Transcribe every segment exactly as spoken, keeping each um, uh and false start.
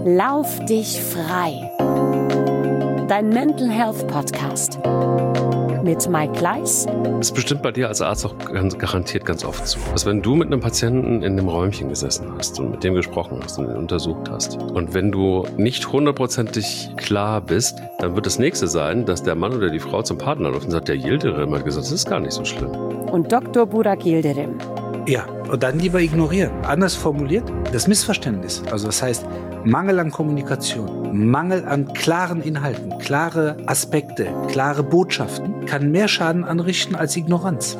Lauf dich frei. Dein Mental Health Podcast mit Mike Kleiss. Das ist bestimmt bei dir als Arzt auch ganz garantiert ganz oft so. Dass wenn du mit einem Patienten in einem Räumchen gesessen hast und mit dem gesprochen hast und ihn untersucht hast und wenn du nicht hundertprozentig klar bist, dann wird das nächste sein, dass der Mann oder die Frau zum Partner läuft und sagt, der Yildirim hat gesagt, das ist gar nicht so schlimm. Und Doktor Burak Yildirim. Ja, und dann lieber ignorieren. Anders formuliert, das Missverständnis. Also das heißt, Mangel an Kommunikation, Mangel an klaren Inhalten, klare Aspekte, klare Botschaften kann mehr Schaden anrichten als Ignoranz.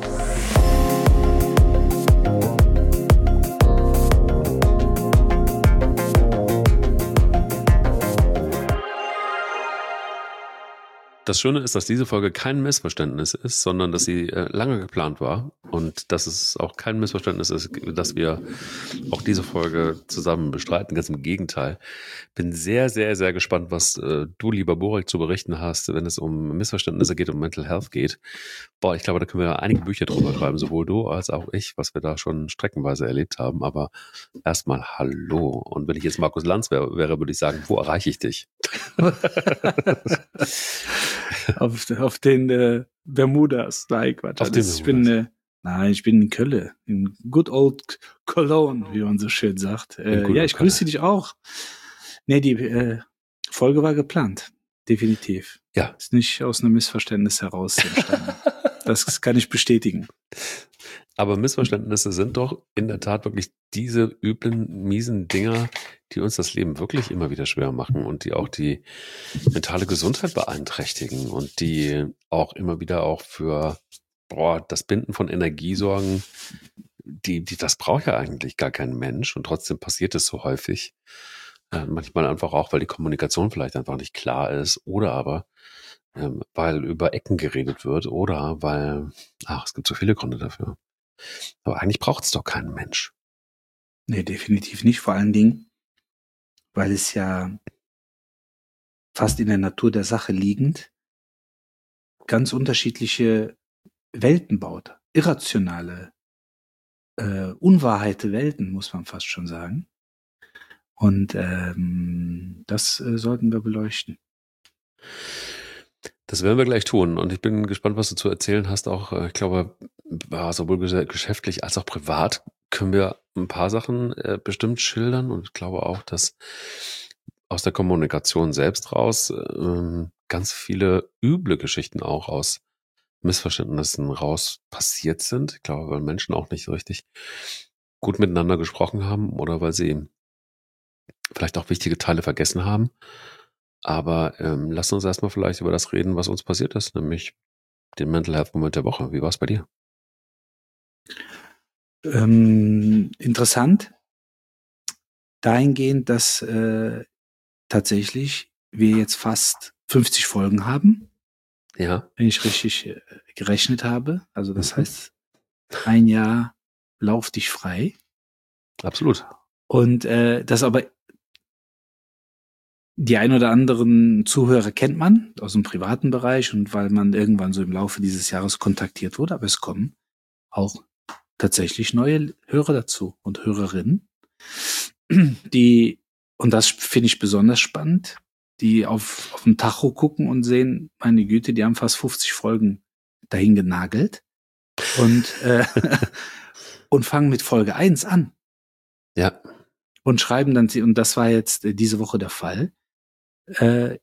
Das Schöne ist, dass diese Folge kein Missverständnis ist, sondern dass sie äh, lange geplant war und dass es auch kein Missverständnis ist, dass wir auch diese Folge zusammen bestreiten. Ganz im Gegenteil. Bin sehr, sehr, sehr gespannt, was äh, du, lieber Burak, zu berichten hast, wenn es um Missverständnisse geht, um Mental Health geht. Boah, ich glaube, da können wir einige Bücher drüber schreiben, sowohl du als auch ich, was wir da schon streckenweise erlebt haben. Aber erstmal hallo. Und wenn ich jetzt Markus Lanz wäre, wäre würde ich sagen, wo erreiche ich dich? auf, auf den äh, Bermudas. Nein, Quatsch. Auf den ich bin, äh, nein, ich bin in Köln. In good old Cologne, wie man so schön sagt. Äh, ja, ich grüße dich auch. Nee, die äh, Folge war geplant. Definitiv. Ja. Ist nicht aus einem Missverständnis heraus entstanden. Das kann ich bestätigen. Aber Missverständnisse sind doch in der Tat wirklich diese üblen, miesen Dinger, die uns das Leben wirklich immer wieder schwer machen und die auch die mentale Gesundheit beeinträchtigen und die auch immer wieder auch für boah, das Binden von Energie sorgen. Die, die, das braucht ja eigentlich gar kein Mensch und trotzdem passiert es so häufig. Äh, manchmal einfach auch, weil die Kommunikation vielleicht einfach nicht klar ist oder aber ähm, weil über Ecken geredet wird oder weil, ach, es gibt so viele Gründe dafür. Aber eigentlich braucht es doch keinen Mensch. Nee, definitiv nicht. Vor allen Dingen, weil es ja fast in der Natur der Sache liegend ganz unterschiedliche Welten baut. Irrationale, äh, unwahrheite Welten, muss man fast schon sagen. Und ähm, das äh, sollten wir beleuchten. Das werden wir gleich tun. Und ich bin gespannt, was du zu erzählen hast. Auch, ich glaube, sowohl geschäftlich als auch privat können wir ein paar Sachen äh, bestimmt schildern. Und ich glaube auch, dass aus der Kommunikation selbst raus äh, ganz viele üble Geschichten auch aus Missverständnissen raus passiert sind. Ich glaube, weil Menschen auch nicht so richtig gut miteinander gesprochen haben oder weil sie vielleicht auch wichtige Teile vergessen haben. Aber ähm, lass uns erstmal vielleicht über das reden, was uns passiert ist, nämlich den Mental Health Moment der Woche. Wie war es bei dir? Ähm, interessant. Dahingehend, dass äh, tatsächlich wir jetzt fast fünfzig Folgen haben. Ja. Wenn ich richtig äh, gerechnet habe. Also das Mhm. heißt, ein Jahr lauf dich frei. Absolut. Und äh, das aber die ein oder anderen Zuhörer kennt man aus dem privaten Bereich und weil man irgendwann so im Laufe dieses Jahres kontaktiert wurde, aber es kommen auch tatsächlich neue Hörer dazu und Hörerinnen, die, und das finde ich besonders spannend, die auf, auf den Tacho gucken und sehen, meine Güte, die haben fast fünfzig Folgen dahin genagelt und, äh, und fangen mit Folge eins an. Ja. Und schreiben dann, und das war jetzt äh, diese Woche der Fall, Äh,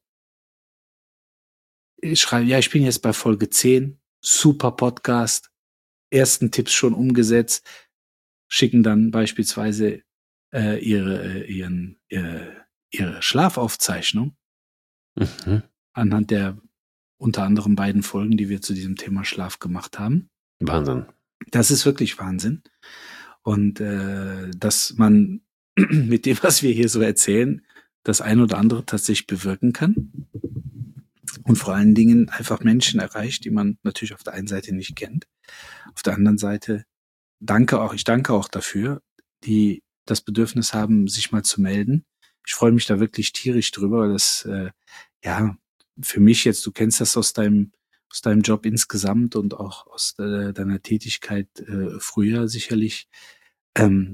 ich schreibe, ja, ich bin jetzt bei Folge zehn, super Podcast, ersten Tipps schon umgesetzt, schicken dann beispielsweise äh, ihre, äh, ihren, äh, ihre Schlafaufzeichnung Mhm. anhand der unter anderem beiden Folgen, die wir zu diesem Thema Schlaf gemacht haben. Wahnsinn. Das ist wirklich Wahnsinn. Und äh, dass man mit dem, was wir hier so erzählen, das ein oder andere tatsächlich bewirken kann. Und vor allen Dingen einfach Menschen erreicht, die man natürlich auf der einen Seite nicht kennt. Auf der anderen Seite danke auch, ich danke auch dafür, die das Bedürfnis haben, sich mal zu melden. Ich freue mich da wirklich tierisch drüber, weil das, äh, ja, für mich jetzt, du kennst das aus deinem, aus deinem Job insgesamt und auch aus de, deiner Tätigkeit äh, früher sicherlich, ähm,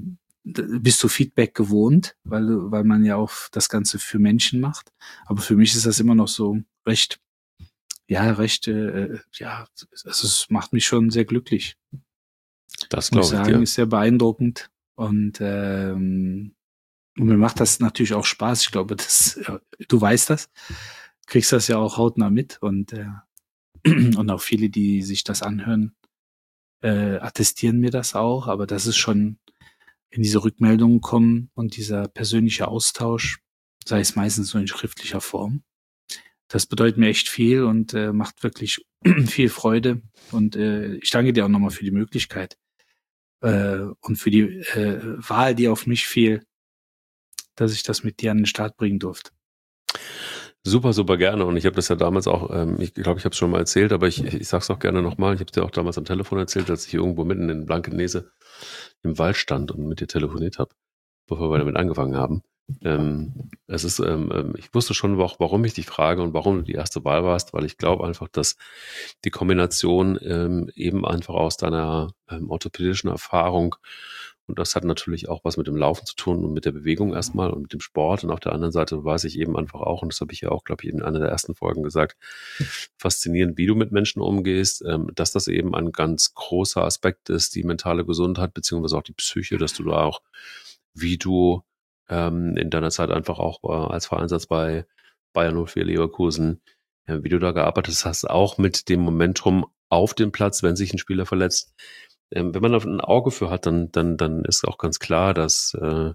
bist du Feedback gewohnt, weil, du- weil man ja auch das Ganze für Menschen macht. Aber für mich ist das immer noch so recht, ja, recht, äh, ja, also es macht mich schon sehr glücklich. Das Muss ich glaube ich sagen, dir. ist sehr beeindruckend. Und, ähm, und mir macht das natürlich auch Spaß. Ich glaube, das, äh, du weißt das, kriegst das ja auch hautnah mit. Und, äh, und auch viele, die sich das anhören, äh, attestieren mir das auch. Aber das ist schon, wenn diese Rückmeldungen kommen und dieser persönliche Austausch, sei es meistens so in schriftlicher Form, das bedeutet mir echt viel und äh, macht wirklich viel Freude. Und äh, ich danke dir auch nochmal für die Möglichkeit äh, und für die äh, Wahl, die auf mich fiel, dass ich das mit dir an den Start bringen durfte. Super, super gerne. Und ich habe das ja damals auch, ähm, ich glaube, ich habe es schon mal erzählt, aber ich, ich sage es auch gerne nochmal. Ich habe es dir auch damals am Telefon erzählt, als ich irgendwo mitten in Blankenese im Wald stand und mit dir telefoniert habe, bevor wir damit angefangen haben. Ähm, es ist, ähm, ähm, ich wusste schon auch, warum ich dich frage und warum du die erste Wahl warst, weil ich glaube einfach, dass die Kombination ähm, eben einfach aus deiner ähm, orthopädischen Erfahrung, und das hat natürlich auch was mit dem Laufen zu tun und mit der Bewegung erstmal und mit dem Sport. Und auf der anderen Seite weiß ich eben einfach auch, und das habe ich ja auch, glaube ich, in einer der ersten Folgen gesagt, faszinierend, wie du mit Menschen umgehst, ähm, dass das eben ein ganz großer Aspekt ist, die mentale Gesundheit, beziehungsweise auch die Psyche, dass du da auch, wie du ähm, in deiner Zeit einfach auch äh, als Vereinsarzt bei Bayern null vier Leverkusen, äh, wie du da gearbeitet hast, auch mit dem Momentum auf dem Platz, wenn sich ein Spieler verletzt. Ähm, wenn man da ein Auge für hat, dann, dann, dann ist auch ganz klar, dass äh,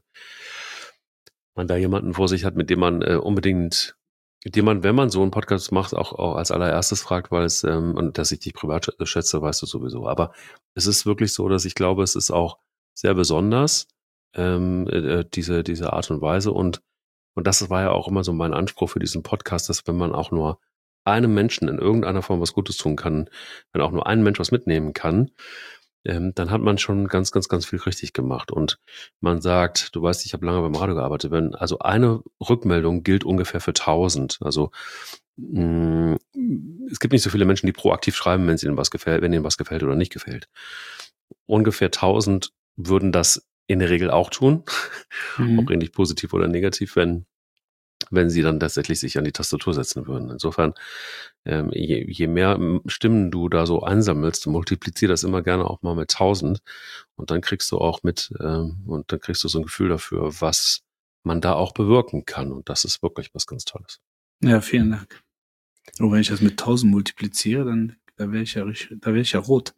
man da jemanden vor sich hat, mit dem man äh, unbedingt, mit dem man, wenn man so einen Podcast macht, auch, auch als allererstes fragt, weil es, ähm, und dass ich dich privat schätze, weißt du sowieso. Aber es ist wirklich so, dass ich glaube, es ist auch sehr besonders, ähm, äh, diese, diese Art und Weise. Und, und das war ja auch immer so mein Anspruch für diesen Podcast, dass wenn man auch nur einem Menschen in irgendeiner Form was Gutes tun kann, wenn auch nur ein Mensch was mitnehmen kann, ähm, dann hat man schon ganz, ganz, ganz viel richtig gemacht. Und man sagt, du weißt, ich habe lange beim Radio gearbeitet, wenn, also eine Rückmeldung gilt ungefähr für tausend. Also mh, es gibt nicht so viele Menschen, die proaktiv schreiben, wenn ihnen was gefällt, wenn ihnen was gefällt oder nicht gefällt. Ungefähr tausend würden das in der Regel auch tun, Mhm. ob ähnlich positiv oder negativ, wenn wenn sie dann tatsächlich sich an die Tastatur setzen würden. Insofern, ähm, je, je mehr Stimmen du da so einsammelst, multiplizier das immer gerne auch mal mit tausend und dann kriegst du auch mit, ähm, und dann kriegst du so ein Gefühl dafür, was man da auch bewirken kann. Und das ist wirklich was ganz Tolles. Ja, vielen Dank. Und wenn ich das mit tausend multipliziere, dann da wäre ich ja richtig, da wäre ich ja rot.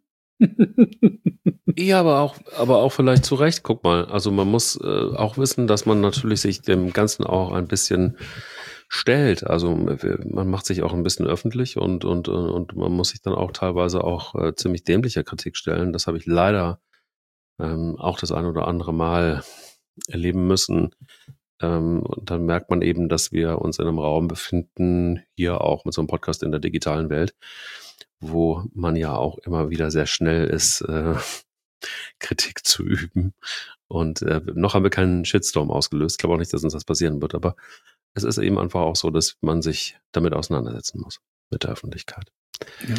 Ja, aber auch, aber auch vielleicht zu Recht. Guck mal, also man muss äh, auch wissen, dass man natürlich sich dem Ganzen auch ein bisschen stellt. Also man macht sich auch ein bisschen öffentlich und und und man muss sich dann auch teilweise auch äh, ziemlich dämlicher Kritik stellen. Das habe ich leider ähm, auch das ein oder andere Mal erleben müssen. Ähm, und dann merkt man eben, dass wir uns in einem Raum befinden, hier auch mit so einem Podcast in der digitalen Welt, wo man ja auch immer wieder sehr schnell ist, äh, Kritik zu üben. Und äh, noch haben wir keinen Shitstorm ausgelöst. Ich glaube auch nicht, dass uns das passieren wird, aber es ist eben einfach auch so, dass man sich damit auseinandersetzen muss, mit der Öffentlichkeit. Ja.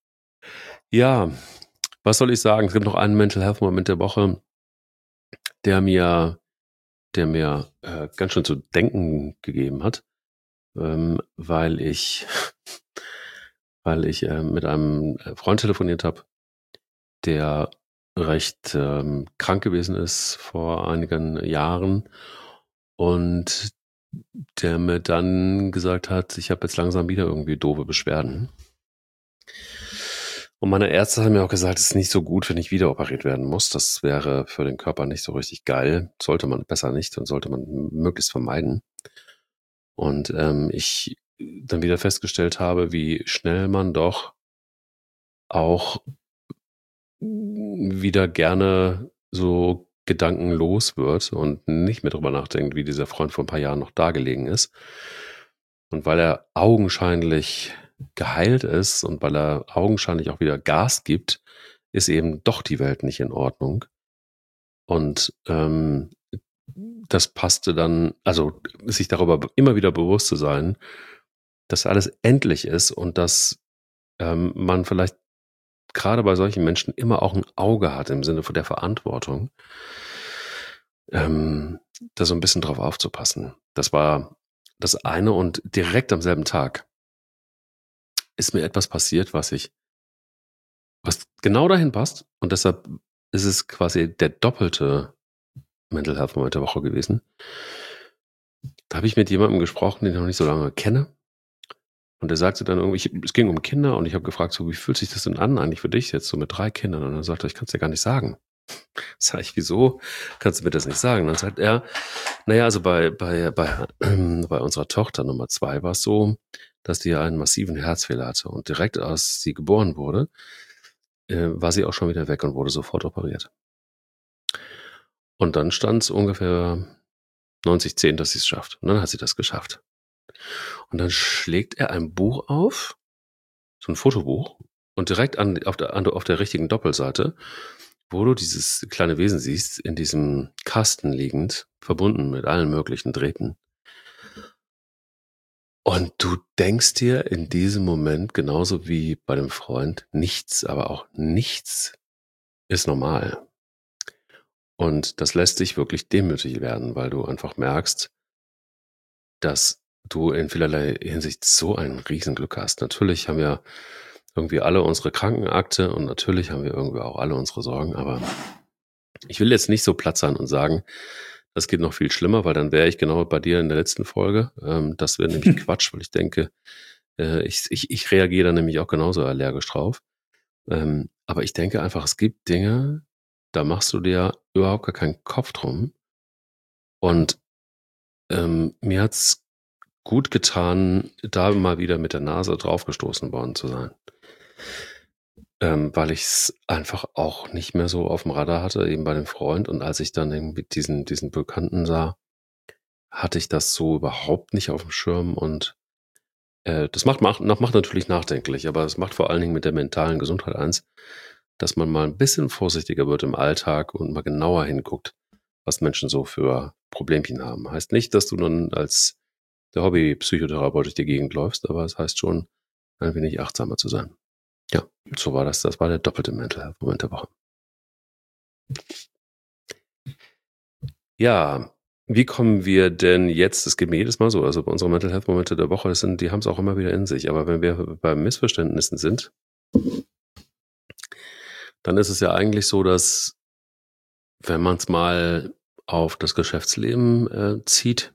Ja, was soll ich sagen? Es gibt noch einen Mental Health Moment der Woche, der mir, der mir äh, ganz schön zu denken gegeben hat, ähm, weil ich, weil ich äh, mit einem Freund telefoniert habe, der recht ähm, krank gewesen ist vor einigen Jahren und der mir dann gesagt hat, ich habe jetzt langsam wieder irgendwie doofe Beschwerden. Und meine Ärzte haben mir auch gesagt, es ist nicht so gut, wenn ich wieder operiert werden muss. Das wäre für den Körper nicht so richtig geil. Sollte man besser nicht und sollte man möglichst vermeiden. Und ähm, ich dann wieder festgestellt habe, wie schnell man doch auch wieder gerne so gedankenlos wird und nicht mehr drüber nachdenkt, wie dieser Freund vor ein paar Jahren noch da gelegen ist. Und weil er augenscheinlich geheilt ist und weil er augenscheinlich auch wieder Gas gibt, ist eben doch die Welt nicht in Ordnung. Und ähm, das passte dann, also sich darüber immer wieder bewusst zu sein, dass alles endlich ist und dass ähm, man vielleicht gerade bei solchen Menschen immer auch ein Auge hat im Sinne von der Verantwortung. ähm, da so ein bisschen drauf aufzupassen. Das war das eine und direkt am selben Tag ist mir etwas passiert, was ich, was genau dahin passt und deshalb ist es quasi der doppelte Mental Health Moment der Woche gewesen. Da habe ich mit jemandem gesprochen, den ich noch nicht so lange kenne. Und er sagte dann irgendwie, ich, es ging um Kinder und ich habe gefragt, so, wie fühlt sich das denn an eigentlich für dich jetzt so mit drei Kindern? Und dann sagte er, ich kann es dir gar nicht sagen. Sag ich, wieso kannst du mir das nicht sagen? Dann sagt er, naja, also bei, bei, bei, äh, bei unserer Tochter Nummer zwei war es so, dass die einen massiven Herzfehler hatte. Und direkt als sie geboren wurde, äh, war sie auch schon wieder weg und wurde sofort operiert. Und dann stand es ungefähr neunzig zehn, dass sie es schafft. Und dann hat sie das geschafft. Und dann schlägt er ein Buch auf, so ein Fotobuch, und direkt an, auf, der, an, auf der richtigen Doppelseite, wo du dieses kleine Wesen siehst, in diesem Kasten liegend, verbunden mit allen möglichen Drähten. Und du denkst dir in diesem Moment, genauso wie bei dem Freund, nichts, aber auch nichts ist normal. Und das lässt dich wirklich demütig werden, weil du einfach merkst, dass du in vielerlei Hinsicht so ein Riesenglück hast. Natürlich haben wir irgendwie alle unsere Krankenakte und natürlich haben wir irgendwie auch alle unsere Sorgen, aber ich will jetzt nicht so platt sein und sagen, das geht noch viel schlimmer, weil dann wäre ich genau bei dir in der letzten Folge. Ähm, das wäre nämlich Quatsch, weil ich denke, äh, ich, ich, ich reagiere da nämlich auch genauso allergisch drauf. Ähm, aber ich denke einfach, es gibt Dinge, da machst du dir überhaupt gar keinen Kopf drum. Und ähm, mir hat's gut getan, da mal wieder mit der Nase draufgestoßen worden zu sein. Ähm, weil ich es einfach auch nicht mehr so auf dem Radar hatte, eben bei dem Freund. Und als ich dann irgendwie diesen, diesen Bekannten sah, hatte ich das so überhaupt nicht auf dem Schirm. Und äh, das macht, macht, macht natürlich nachdenklich, aber es macht vor allen Dingen mit der mentalen Gesundheit eins, dass man mal ein bisschen vorsichtiger wird im Alltag und mal genauer hinguckt, was Menschen so für Problemchen haben. Heißt nicht, dass du dann als der Hobby-Psychotherapeut durch die Gegend läufst, aber es heißt schon, ein wenig achtsamer zu sein. Ja, so war das. Das war der doppelte Mental Health Moment der Woche. Ja, wie kommen wir denn jetzt, das geht mir jedes Mal so, also bei unseren Mental Health Momente der Woche, das sind, die haben es auch immer wieder in sich, aber wenn wir bei Missverständnissen sind, dann ist es ja eigentlich so, dass wenn man es mal auf das Geschäftsleben äh, zieht,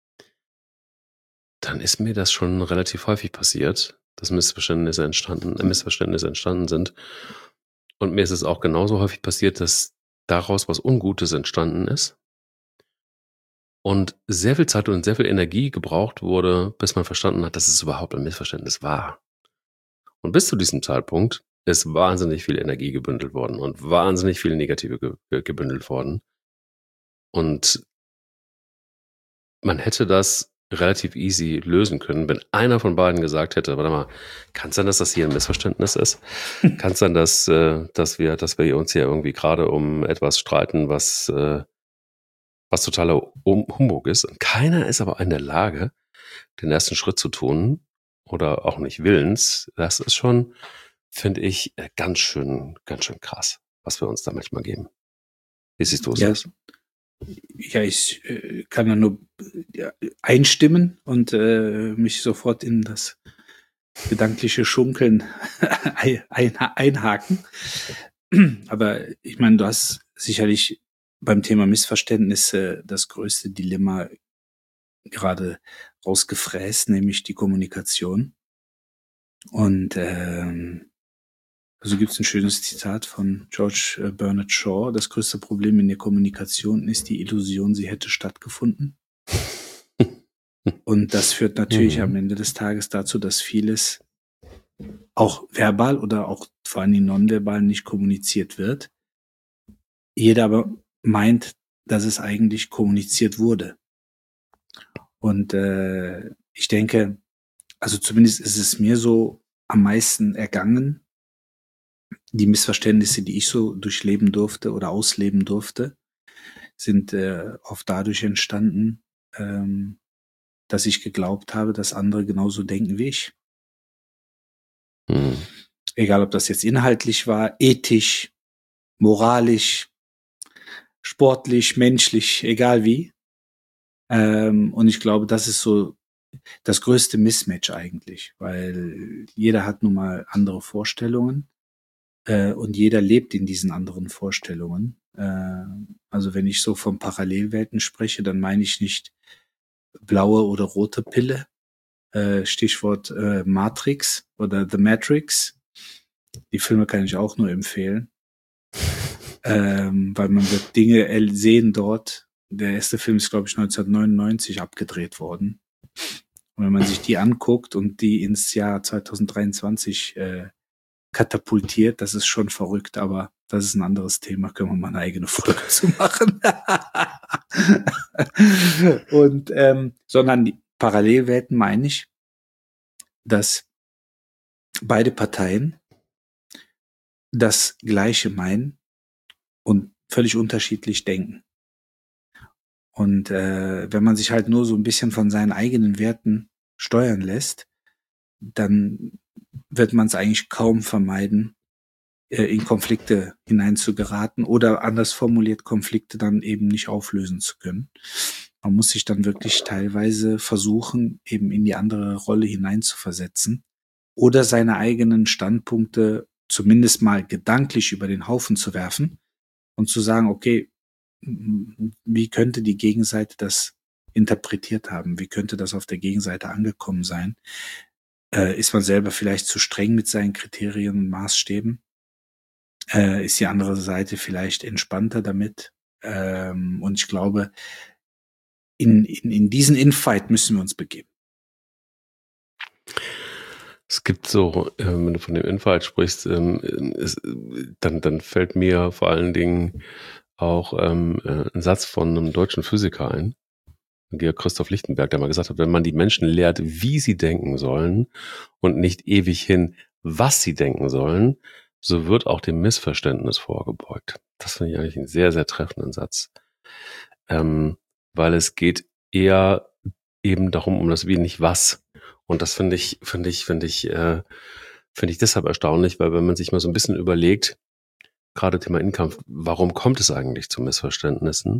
dann ist mir das schon relativ häufig passiert, dass Missverständnisse entstanden, äh, Missverständnisse entstanden sind. Und mir ist es auch genauso häufig passiert, dass daraus was Ungutes entstanden ist und sehr viel Zeit und sehr viel Energie gebraucht wurde, bis man verstanden hat, dass es überhaupt ein Missverständnis war. Und bis zu diesem Zeitpunkt ist wahnsinnig viel Energie gebündelt worden und wahnsinnig viel Negative ge- gebündelt worden. Und man hätte das relativ easy lösen können, wenn einer von beiden gesagt hätte, warte mal, kann es sein, dass das hier ein Missverständnis ist? Kann es sein, dass, äh, dass wir, dass wir uns hier irgendwie gerade um etwas streiten, was, äh, was totaler Humbug ist? Und keiner ist aber in der Lage, den ersten Schritt zu tun oder auch nicht willens. Das ist schon, finde ich, ganz schön, ganz schön krass, was wir uns da manchmal geben. Wie siehst du es? Ja, ja, ich äh, kann da nur ja, einstimmen und äh, mich sofort in das gedankliche Schunkeln ein, ein, einhaken. Aber ich meine, du hast sicherlich beim Thema Missverständnisse das größte Dilemma gerade rausgefräst, nämlich die Kommunikation. Und ähm, also gibt es ein schönes Zitat von George Bernard Shaw: Das größte Problem in der Kommunikation ist die Illusion, sie hätte stattgefunden. Und das führt natürlich mhm. am Ende des Tages dazu, dass vieles auch verbal oder auch vor allem nonverbal nicht kommuniziert wird. Jeder aber meint, dass es eigentlich kommuniziert wurde. Und äh, ich denke, also zumindest ist es mir so am meisten ergangen, die Missverständnisse, die ich so durchleben durfte oder ausleben durfte, sind äh, oft dadurch entstanden, ähm, dass ich geglaubt habe, dass andere genauso denken wie ich. Mhm. Egal, ob das jetzt inhaltlich war, ethisch, moralisch, sportlich, menschlich, egal wie. Ähm, und ich glaube, das ist so das größte Mismatch eigentlich, weil jeder hat nun mal andere Vorstellungen äh, und jeder lebt in diesen anderen Vorstellungen. Äh, also wenn ich so von Parallelwelten spreche, dann meine ich nicht blaue oder rote Pille, äh, Stichwort äh, Matrix oder The Matrix. Die Filme kann ich auch nur empfehlen, ähm, weil man wird Dinge el- sehen dort. Der erste Film ist, glaube ich, neunzehnhundertneunundneunzig abgedreht worden. Und wenn man sich die anguckt und die ins Jahr zwanzig dreiundzwanzig äh, katapultiert, das ist schon verrückt, aber das ist ein anderes Thema, können wir mal eine eigene Folge zu machen. Und ähm, sondern die Parallelwelten meine ich, dass beide Parteien das Gleiche meinen und völlig unterschiedlich denken. Und äh, wenn man sich halt nur so ein bisschen von seinen eigenen Werten steuern lässt, dann wird man es eigentlich kaum vermeiden, äh, in Konflikte hineinzugeraten oder anders formuliert, Konflikte dann eben nicht auflösen zu können. Man muss sich dann wirklich teilweise versuchen, eben in die andere Rolle hineinzuversetzen oder seine eigenen Standpunkte zumindest mal gedanklich über den Haufen zu werfen und zu sagen, okay, wie könnte die Gegenseite das interpretiert haben? Wie könnte das auf der Gegenseite angekommen sein? Äh, ist man selber vielleicht zu streng mit seinen Kriterien und Maßstäben? Äh, ist die andere Seite vielleicht entspannter damit? Ähm, und ich glaube, in, in, in diesen Infight müssen wir uns begeben. Es gibt so, äh, wenn du von dem Infight sprichst, ähm, ist, dann, dann fällt mir vor allen Dingen auch ähm, äh, ein Satz von einem deutschen Physiker ein, Georg Christoph Lichtenberg, der mal gesagt hat, wenn man die Menschen lehrt, wie sie denken sollen und nicht ewig hin, was sie denken sollen, so wird auch dem Missverständnis vorgebeugt. Das finde ich eigentlich einen sehr, sehr treffenden Satz. Ähm, weil es geht eher eben darum, um das Wie, nicht was. Und das finde ich, finde ich, finde ich, äh, finde ich deshalb erstaunlich, weil wenn man sich mal so ein bisschen überlegt, gerade Thema Inkampf, warum kommt es eigentlich zu Missverständnissen?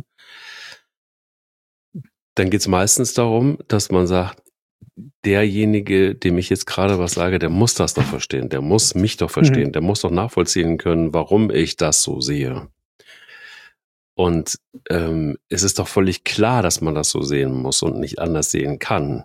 Dann geht es meistens darum, dass man sagt, derjenige, dem ich jetzt gerade was sage, der muss das doch verstehen, der muss mich doch verstehen, mhm. der muss doch nachvollziehen können, warum ich das so sehe. Und ähm, es ist doch völlig klar, dass man das so sehen muss und nicht anders sehen kann.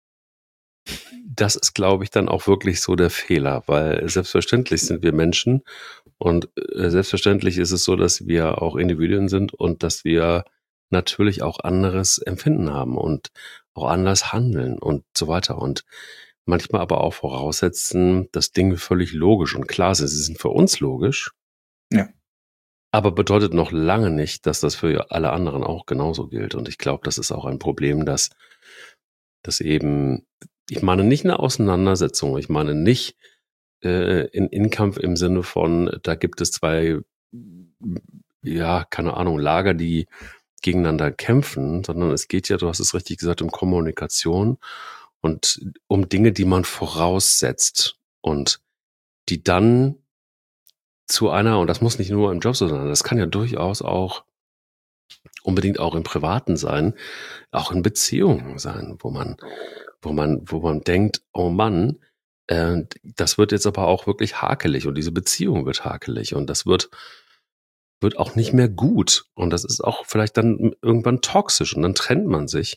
Das ist, glaube ich, dann auch wirklich so der Fehler, weil selbstverständlich sind wir Menschen und äh, selbstverständlich ist es so, dass wir auch Individuen sind und dass wir natürlich auch anderes Empfinden haben und auch anders handeln und so weiter und manchmal aber auch voraussetzen, dass Dinge völlig logisch und klar sind. Sie sind für uns logisch, ja. Aber bedeutet noch lange nicht, dass das für alle anderen auch genauso gilt. Und ich glaube, das ist auch ein Problem, dass, dass eben, ich meine nicht eine Auseinandersetzung, ich meine nicht äh, in Inkampf im Sinne von, da gibt es zwei, ja, keine Ahnung, Lager, die gegeneinander kämpfen, sondern es geht ja, du hast es richtig gesagt, um Kommunikation und um Dinge, die man voraussetzt und die dann zu einer, und das muss nicht nur im Job so sein, das kann ja durchaus auch unbedingt auch im Privaten sein, auch in Beziehungen sein, wo man, wo man, wo man denkt, oh Mann, äh, das wird jetzt aber auch wirklich hakelig und diese Beziehung wird hakelig und das wird, wird auch nicht mehr gut und das ist auch vielleicht dann irgendwann toxisch und dann trennt man sich.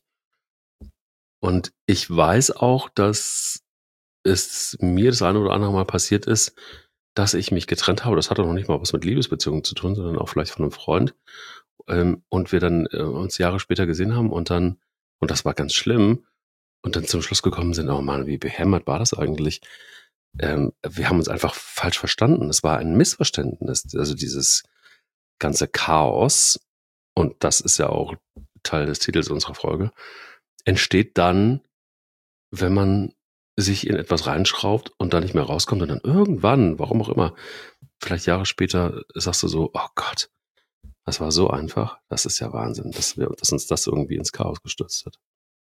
Und ich weiß auch, dass es mir das eine oder andere Mal passiert ist, dass ich mich getrennt habe. Das hatte noch nicht mal was mit Liebesbeziehungen zu tun, sondern auch vielleicht von einem Freund. Ähm, und wir dann äh, uns Jahre später gesehen haben und dann, und das war ganz schlimm, und dann zum Schluss gekommen sind, oh Mann, wie behämmert war das eigentlich? Ähm, wir haben uns einfach falsch verstanden. Es war ein Missverständnis. Also dieses ganze Chaos, und das ist ja auch Teil des Titels unserer Folge, entsteht dann, wenn man sich in etwas reinschraubt und da nicht mehr rauskommt und dann irgendwann, warum auch immer, vielleicht Jahre später sagst du so, oh Gott, das war so einfach, das ist ja Wahnsinn, dass, wir, dass uns das irgendwie ins Chaos gestürzt hat.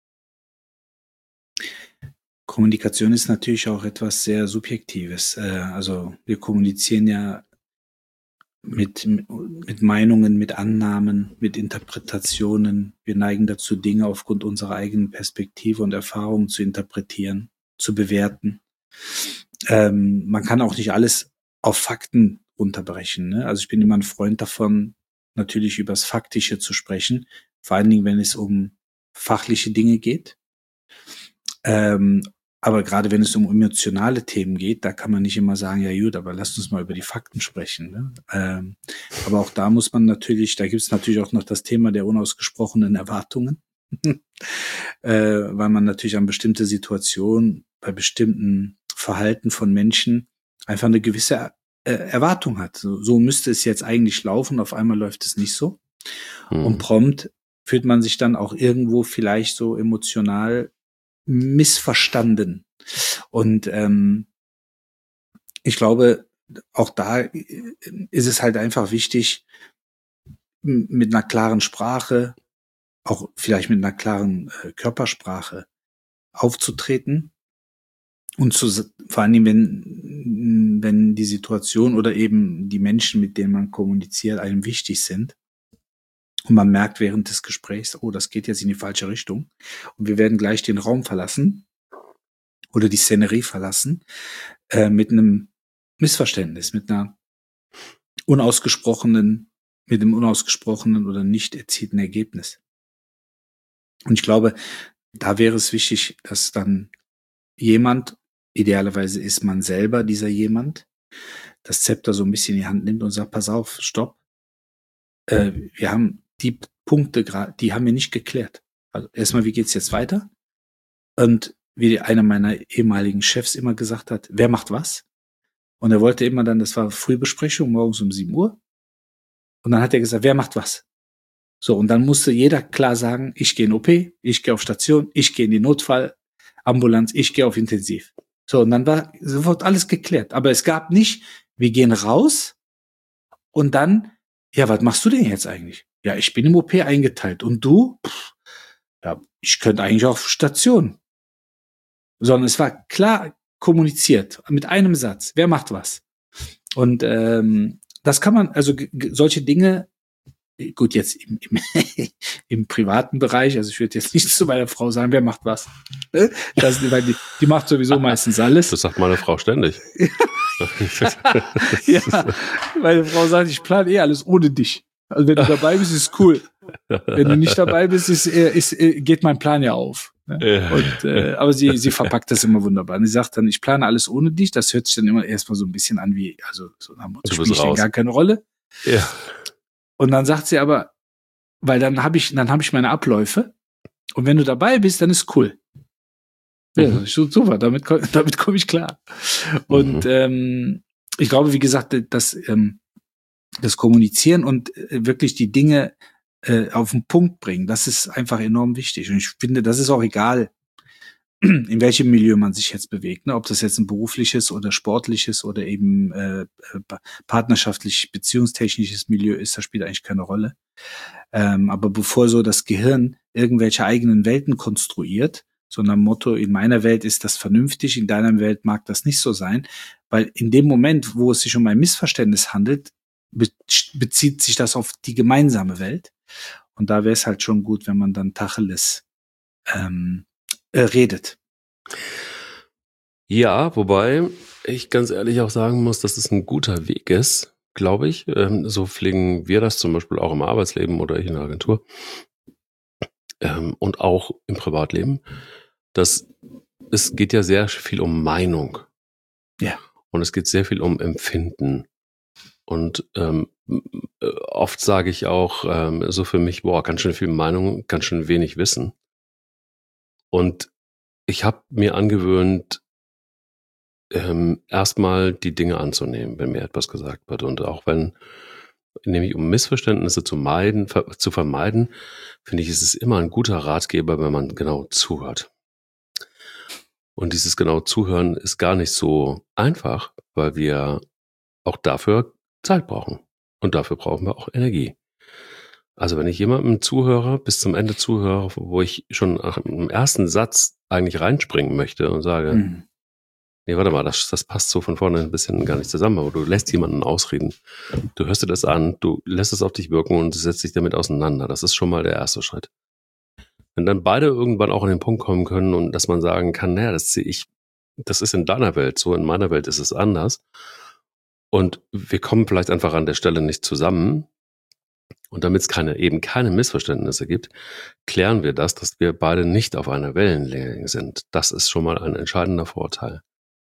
Kommunikation ist natürlich auch etwas sehr Subjektives. Also wir kommunizieren ja mit, mit Meinungen, mit Annahmen, mit Interpretationen. Wir neigen dazu, Dinge aufgrund unserer eigenen Perspektive und Erfahrungen zu interpretieren, zu bewerten. Ähm, man kann auch nicht alles auf Fakten runterbrechen. Ne? Also ich bin immer ein Freund davon, natürlich übers Faktische zu sprechen, vor allen Dingen, wenn es um fachliche Dinge geht. Ähm, aber gerade wenn es um emotionale Themen geht, da kann man nicht immer sagen, ja gut, aber lasst uns mal über die Fakten sprechen. Ne? Ähm, aber auch da muss man natürlich, da gibt es natürlich auch noch das Thema der unausgesprochenen Erwartungen, äh, weil man natürlich an bestimmte Situationen, bei bestimmten Verhalten von Menschen einfach eine gewisse äh, Erwartung hat. So, so müsste es jetzt eigentlich laufen, auf einmal läuft es nicht so. Mhm. Und prompt fühlt man sich dann auch irgendwo vielleicht so emotional missverstanden. Und ähm, ich glaube, auch da ist es halt einfach wichtig, mit einer klaren Sprache, auch vielleicht mit einer klaren äh, Körpersprache aufzutreten und zu, vor allem, wenn, wenn die Situation oder eben die Menschen, mit denen man kommuniziert, einem wichtig sind. Und man merkt während des Gesprächs, oh, das geht jetzt in die falsche Richtung. Und wir werden gleich den Raum verlassen oder die Szenerie verlassen, äh, mit einem Missverständnis, mit einer unausgesprochenen, mit einem unausgesprochenen oder nicht erzielten Ergebnis. Und ich glaube, da wäre es wichtig, dass dann jemand, idealerweise ist man selber dieser jemand, das Zepter so ein bisschen in die Hand nimmt und sagt, pass auf, stopp. Äh, wir haben die Punkte gerade, die haben wir nicht geklärt. Also erstmal, wie geht's jetzt weiter? Und wie einer meiner ehemaligen Chefs immer gesagt hat, wer macht was? Und er wollte immer dann, das war Frühbesprechung, morgens um sieben Uhr. Und dann hat er gesagt, wer macht was? So, und dann musste jeder klar sagen, ich gehe in O P, ich gehe auf Station, ich gehe in die Notfallambulanz, ich gehe auf Intensiv. So, und dann war sofort alles geklärt. Aber es gab nicht, wir gehen raus und dann, ja, was machst du denn jetzt eigentlich? Ja, ich bin im O P eingeteilt. Und du? Pff, ja, ich könnte eigentlich auf Station. Sondern es war klar kommuniziert, mit einem Satz. Wer macht was? Und ähm, das kann man, also g- g- solche Dinge, gut, jetzt im, im, im privaten Bereich, also ich würde jetzt nicht zu meiner Frau sagen, wer macht was. Das, weil die, die macht sowieso meistens alles. Das sagt meine Frau ständig. Ja, meine Frau sagt, ich plane eh alles ohne dich. Also wenn du dabei bist, ist cool. Wenn du nicht dabei bist, ist, ist, ist, geht mein Plan ja auf. Ne? Und, äh, aber sie, sie verpackt das immer wunderbar. Und sie sagt dann, ich plane alles ohne dich. Das hört sich dann immer erstmal so ein bisschen an wie, also so haben wir spiele ich denn gar keine Rolle. Ja. Und dann sagt sie aber, weil dann habe ich, dann habe ich meine Abläufe. Und wenn du dabei bist, dann ist cool. Ja, mhm. Super, damit, damit komme ich klar. Und mhm. ähm, ich glaube, wie gesagt, dass ähm, das Kommunizieren und äh, wirklich die Dinge äh, auf den Punkt bringen, das ist einfach enorm wichtig. Und ich finde, das ist auch egal, in welchem Milieu man sich jetzt bewegt, ne? Ob das jetzt ein berufliches oder sportliches oder eben äh, partnerschaftlich, beziehungstechnisches Milieu ist, das spielt eigentlich keine Rolle. Ähm, aber bevor so das Gehirn irgendwelche eigenen Welten konstruiert, sondern Motto, in meiner Welt ist das vernünftig, in deiner Welt mag das nicht so sein, weil in dem Moment, wo es sich um ein Missverständnis handelt, be- bezieht sich das auf die gemeinsame Welt. Und da wäre es halt schon gut, wenn man dann Tacheles ähm, äh, redet. Ja, wobei ich ganz ehrlich auch sagen muss, dass es ein guter Weg ist, glaube ich. Ähm, so pflegen wir das zum Beispiel auch im Arbeitsleben oder ich in der Agentur. Ähm, und auch im Privatleben. Das, es geht ja sehr viel um Meinung. Ja. Und es geht sehr viel um Empfinden. Und ähm, oft sage ich auch ähm, so für mich, boah, ganz schön viel Meinung, ganz schön wenig Wissen. Und ich habe mir angewöhnt, ähm, erstmal die Dinge anzunehmen, wenn mir etwas gesagt wird. Und auch wenn, nämlich um Missverständnisse zu meiden, ver- zu vermeiden, finde ich, ist es immer ein guter Ratgeber, wenn man genau zuhört. Und dieses genau Zuhören ist gar nicht so einfach, weil wir auch dafür Zeit brauchen. Und dafür brauchen wir auch Energie. Also wenn ich jemandem zuhöre, bis zum Ende zuhöre, wo ich schon nach dem ersten Satz eigentlich reinspringen möchte und sage, Mhm. nee, warte mal, das, das passt so von vorne ein bisschen gar nicht zusammen, aber du lässt jemanden ausreden. Du hörst dir das an, du lässt es auf dich wirken und setzt dich damit auseinander. Das ist schon mal der erste Schritt. Wenn dann beide irgendwann auch an den Punkt kommen können und dass man sagen kann, naja, das sehe ich, das ist in deiner Welt so, in meiner Welt ist es anders. Und wir kommen vielleicht einfach an der Stelle nicht zusammen. Und damit es keine, eben keine Missverständnisse gibt, klären wir das, dass wir beide nicht auf einer Wellenlänge sind. Das ist schon mal ein entscheidender Vorteil.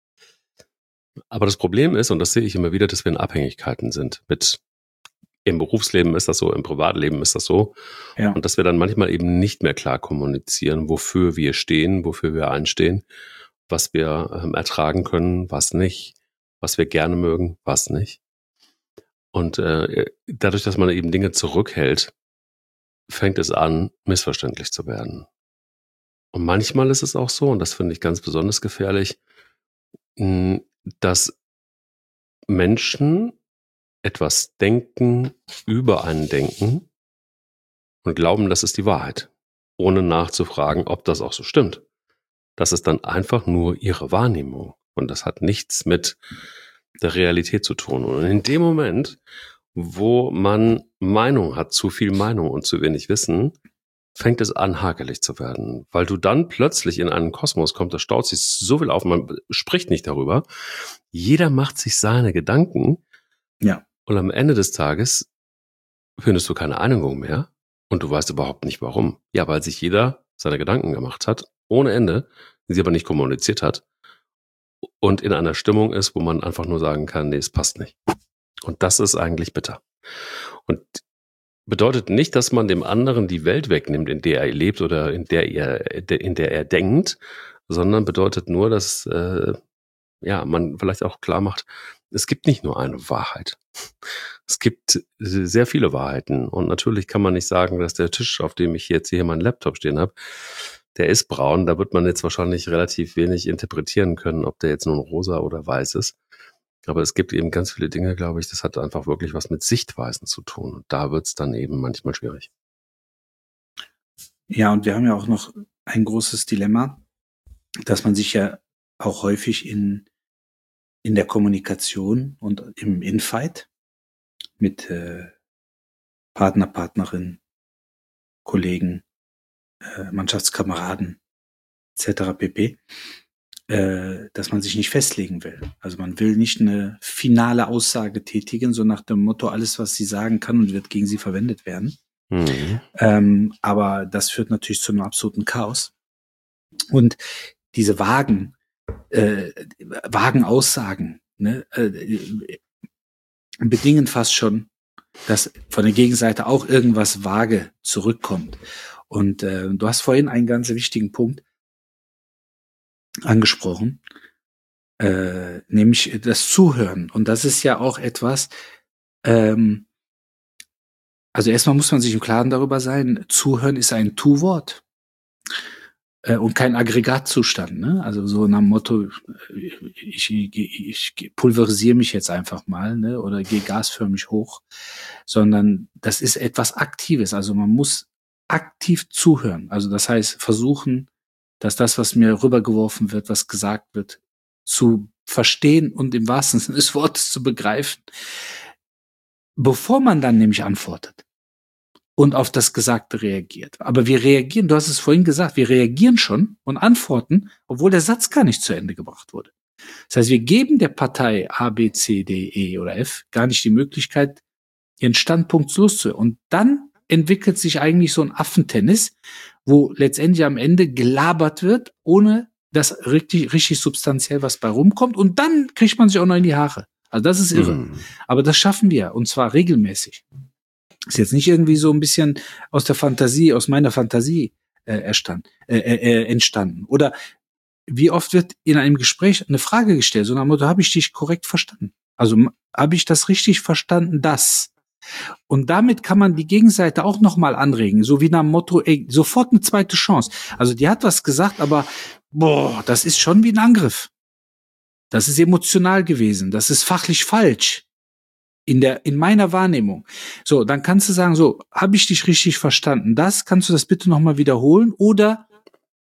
Aber das Problem ist, und das sehe ich immer wieder, dass wir in Abhängigkeiten sind. Mit, im Berufsleben ist das so, im Privatleben ist das so. Ja. Und dass wir dann manchmal eben nicht mehr klar kommunizieren, wofür wir stehen, wofür wir einstehen, was wir ähm, ertragen können, was nicht, was wir gerne mögen, was nicht. Und äh, dadurch, dass man eben Dinge zurückhält, fängt es an, missverständlich zu werden. Und manchmal ist es auch so, und das finde ich ganz besonders gefährlich, mh, dass Menschen etwas denken, über einen denken und glauben, das ist die Wahrheit, ohne nachzufragen, ob das auch so stimmt. Das ist dann einfach nur ihre Wahrnehmung. Und das hat nichts mit der Realität zu tun. Und in dem Moment, wo man Meinung hat, zu viel Meinung und zu wenig Wissen, fängt es an, hakelig zu werden. Weil du dann plötzlich in einen Kosmos kommst, da staut sich so viel auf, man spricht nicht darüber. Jeder macht sich seine Gedanken. Ja. Und am Ende des Tages findest du keine Einigung mehr. Und du weißt überhaupt nicht, warum. Ja, weil sich jeder seine Gedanken gemacht hat, ohne Ende, sie aber nicht kommuniziert hat. Und in einer Stimmung ist, wo man einfach nur sagen kann, nee, es passt nicht. Und das ist eigentlich bitter. Und bedeutet nicht, dass man dem anderen die Welt wegnimmt, in der er lebt oder in der er, in der er denkt, sondern bedeutet nur, dass äh, ja man vielleicht auch klar macht, es gibt nicht nur eine Wahrheit. Es gibt sehr viele Wahrheiten. Und natürlich kann man nicht sagen, dass der Tisch, auf dem ich jetzt hier meinen Laptop stehen habe, der ist braun. Da wird man jetzt wahrscheinlich relativ wenig interpretieren können, ob der jetzt nun rosa oder weiß ist. Aber es gibt eben ganz viele Dinge, glaube ich, das hat einfach wirklich was mit Sichtweisen zu tun. Und da wird es dann eben manchmal schwierig. Ja, und wir haben ja auch noch ein großes Dilemma, dass man sich ja auch häufig in, in der Kommunikation und im Infight mit äh, Partner, Partnerin, Kollegen, äh, Mannschaftskameraden et cetera pp., äh, dass man sich nicht festlegen will. Also man will nicht eine finale Aussage tätigen, so nach dem Motto, alles, was sie sagen kann und wird gegen sie verwendet werden. Mhm. Ähm, aber das führt natürlich zu einem absoluten Chaos. Und diese vagen, äh, vagen Aussagen, ne, äh, bedingen fast schon, dass von der Gegenseite auch irgendwas vage zurückkommt. Und äh, du hast vorhin einen ganz wichtigen Punkt angesprochen, äh, nämlich das Zuhören. Und das ist ja auch etwas, ähm, also erstmal muss man sich im Klaren darüber sein, Zuhören ist ein Tu-Wort äh, und kein Aggregatzustand. Ne? Also so nach dem Motto, ich, ich, ich pulverisiere mich jetzt einfach mal, ne? Oder gehe gasförmig hoch, sondern das ist etwas Aktives. Also man muss aktiv zuhören. Also das heißt, versuchen, dass das, was mir rübergeworfen wird, was gesagt wird, zu verstehen und im wahrsten Sinne des Wortes zu begreifen, bevor man dann nämlich antwortet und auf das Gesagte reagiert. Aber wir reagieren, du hast es vorhin gesagt, wir reagieren schon und antworten, obwohl der Satz gar nicht zu Ende gebracht wurde. Das heißt, wir geben der Partei A, B, C, D, E oder F gar nicht die Möglichkeit, ihren Standpunkt loszuhören. Und dann entwickelt sich eigentlich so ein Affentennis, wo letztendlich am Ende gelabert wird, ohne dass richtig, richtig substanziell was bei rumkommt. Und dann kriegt man sich auch noch in die Haare. Also das ist irre. Mhm. Aber das schaffen wir, und zwar regelmäßig. Ist jetzt nicht irgendwie so ein bisschen aus der Fantasie, aus meiner Fantasie äh, erstand, äh, äh, entstanden. Oder wie oft wird in einem Gespräch eine Frage gestellt, so nach dem Motto, habe ich dich korrekt verstanden? Also habe ich das richtig verstanden, das? Und damit kann man die Gegenseite auch nochmal anregen, so wie nach dem Motto, ey, sofort eine zweite Chance. Also die hat was gesagt, aber boah, das ist schon wie ein Angriff. Das ist emotional gewesen, das ist fachlich falsch in der in meiner Wahrnehmung. So, dann kannst du sagen, so, habe ich dich richtig verstanden? Das, kannst du das bitte nochmal wiederholen? Oder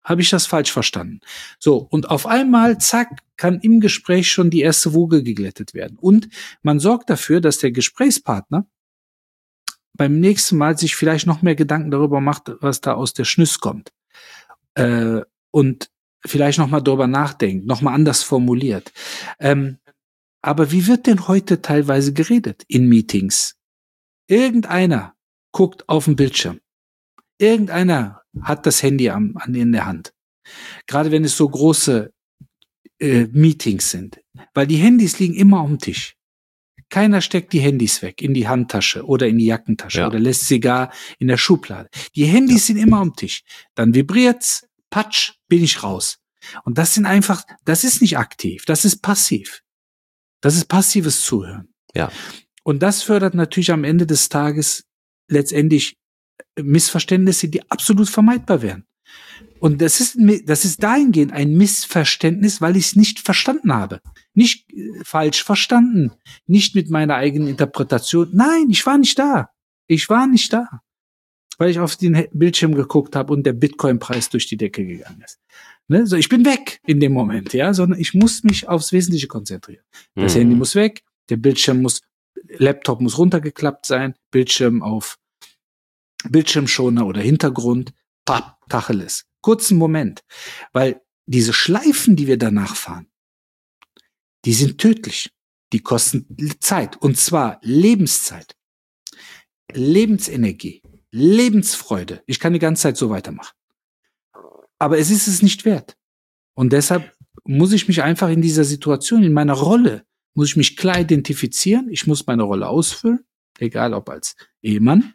Habe ich das falsch verstanden? So, und auf einmal, zack, kann im Gespräch schon die erste Woge geglättet werden. Und man sorgt dafür, dass der Gesprächspartner beim nächsten Mal sich vielleicht noch mehr Gedanken darüber macht, was da aus der Schnüss kommt. Äh, und vielleicht noch mal darüber nachdenkt, noch mal anders formuliert. Ähm, aber wie wird denn heute teilweise geredet in Meetings? Irgendeiner guckt auf den Bildschirm. Irgendeiner hat das Handy am, an, in der Hand. Gerade wenn es so große äh, Meetings sind. Weil die Handys liegen immer auf dem Tisch. Keiner steckt die Handys weg in die Handtasche oder in die Jackentasche Ja. oder lässt sie gar in der Schublade. Die Handys sind immer am Tisch. Dann vibriert's, patsch, bin ich raus. Und das sind einfach, das ist nicht aktiv, das ist passiv. Das ist passives Zuhören. Ja. Und das fördert natürlich am Ende des Tages letztendlich Missverständnisse, die absolut vermeidbar wären. Und das ist, das ist dahingehend ein Missverständnis, weil ich es nicht verstanden habe. Nicht äh, falsch verstanden. Nicht mit meiner eigenen Interpretation. Nein, ich war nicht da. Ich war nicht da. Weil ich auf den Bildschirm geguckt habe und der Bitcoin-Preis durch die Decke gegangen ist. Ne? So, ich bin weg in dem Moment, ja, sondern ich muss mich aufs Wesentliche konzentrieren. Das Mhm. Handy muss weg, der Bildschirm muss, Laptop muss runtergeklappt sein, Bildschirm auf Bildschirmschoner oder Hintergrund, papp, Tacheles. Kurzen Moment. Weil diese Schleifen, die wir danach fahren, die sind tödlich. Die kosten Zeit. Und zwar Lebenszeit, Lebensenergie, Lebensfreude. Ich kann die ganze Zeit so weitermachen. Aber es ist es nicht wert. Und deshalb muss ich mich einfach in dieser Situation, in meiner Rolle, muss ich mich klar identifizieren. Ich muss meine Rolle ausfüllen, egal ob als Ehemann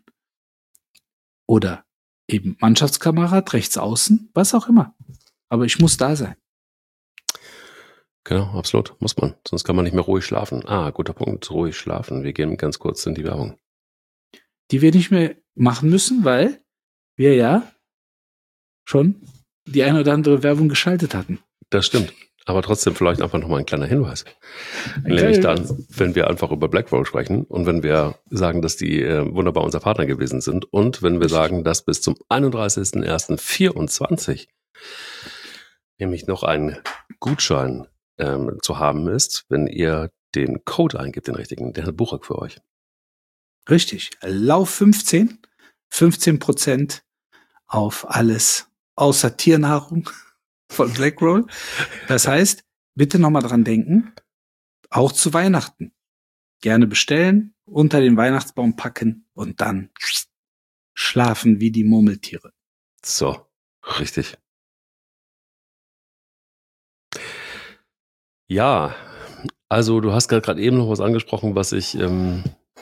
oder eben Mannschaftskamerad, rechts außen, was auch immer. Aber ich muss da sein. Genau, absolut. Muss man. Sonst kann man nicht mehr ruhig schlafen. Ah, guter Punkt. Ruhig schlafen. Wir gehen ganz kurz in die Werbung. Die wir nicht mehr machen müssen, weil wir ja schon die eine oder andere Werbung geschaltet hatten. Das stimmt. Aber trotzdem vielleicht einfach nochmal ein kleiner Hinweis. Ein Nämlich kleiner dann, wenn wir einfach über Blackroll sprechen und wenn wir sagen, dass die äh, wunderbar unser Partner gewesen sind und wenn wir sagen, dass bis zum einunddreißigsten ersten vierundzwanzig nämlich noch ein Gutschein ähm, zu haben ist, wenn ihr den Code eingibt, den richtigen, der hat Buchrak für euch. Richtig. Lauf fünfzehn, fünfzehn Prozent auf alles außer Tiernahrung von Blackroll. Das heißt, bitte nochmal dran denken, auch zu Weihnachten. Gerne bestellen, unter den Weihnachtsbaum packen und dann schlafen wie die Murmeltiere. So, richtig. Ja, also du hast gerade eben noch was angesprochen, was ich ähm,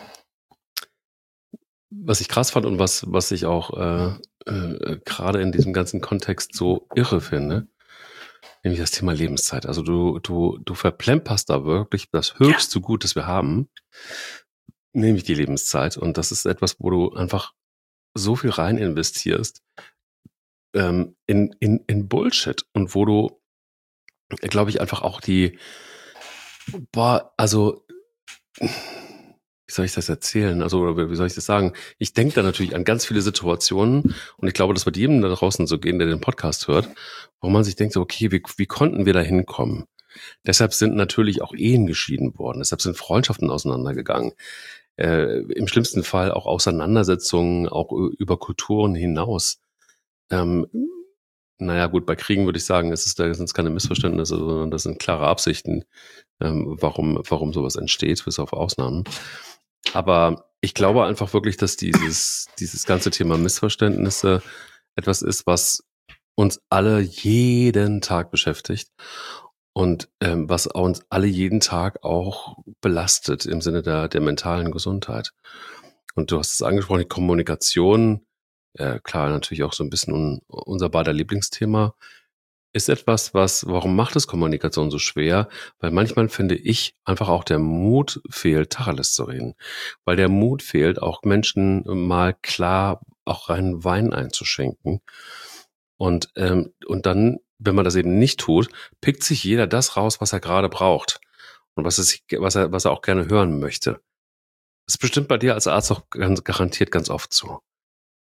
was ich krass fand und was was ich auch äh, äh, gerade in diesem ganzen Kontext so irre finde, nämlich das Thema Lebenszeit. Also du du du verplemperst da wirklich das höchste Gut, das wir haben, nämlich die Lebenszeit. Und das ist etwas, wo du einfach so viel rein investierst ähm, in in in Bullshit und wo du, glaube ich, einfach auch die boah, also wie soll ich das erzählen? Also, oder wie soll ich das sagen? Ich denke da natürlich an ganz viele Situationen und ich glaube, das wird jedem da draußen so gehen, der den Podcast hört, wo man sich denkt, so, okay, wie, wie konnten wir da hinkommen? Deshalb sind natürlich auch Ehen geschieden worden, deshalb sind Freundschaften auseinandergegangen. Äh, im schlimmsten Fall auch Auseinandersetzungen, auch über Kulturen hinaus. Ähm, naja, gut, bei Kriegen würde ich sagen, es ist, da sind es keine Missverständnisse, sondern das sind klare Absichten, ähm, warum, warum sowas entsteht, bis auf Ausnahmen. Aber ich glaube einfach wirklich, dass dieses, dieses ganze Thema Missverständnisse etwas ist, was uns alle jeden Tag beschäftigt und ähm, was uns alle jeden Tag auch belastet im Sinne der, der mentalen Gesundheit. Und du hast es angesprochen, die Kommunikation, äh, klar, natürlich auch so ein bisschen un, unser beider Lieblingsthema, ist etwas, was, warum macht es Kommunikation so schwer? Weil manchmal finde ich einfach auch der Mut fehlt, Tacheles zu reden. Weil der Mut fehlt, auch Menschen mal klar auch reinen Wein einzuschenken. Und, ähm, und dann, wenn man das eben nicht tut, pickt sich jeder das raus, was er gerade braucht. Und was, es, was, er, was er auch gerne hören möchte. Das ist bestimmt bei dir als Arzt auch ganz garantiert ganz oft so.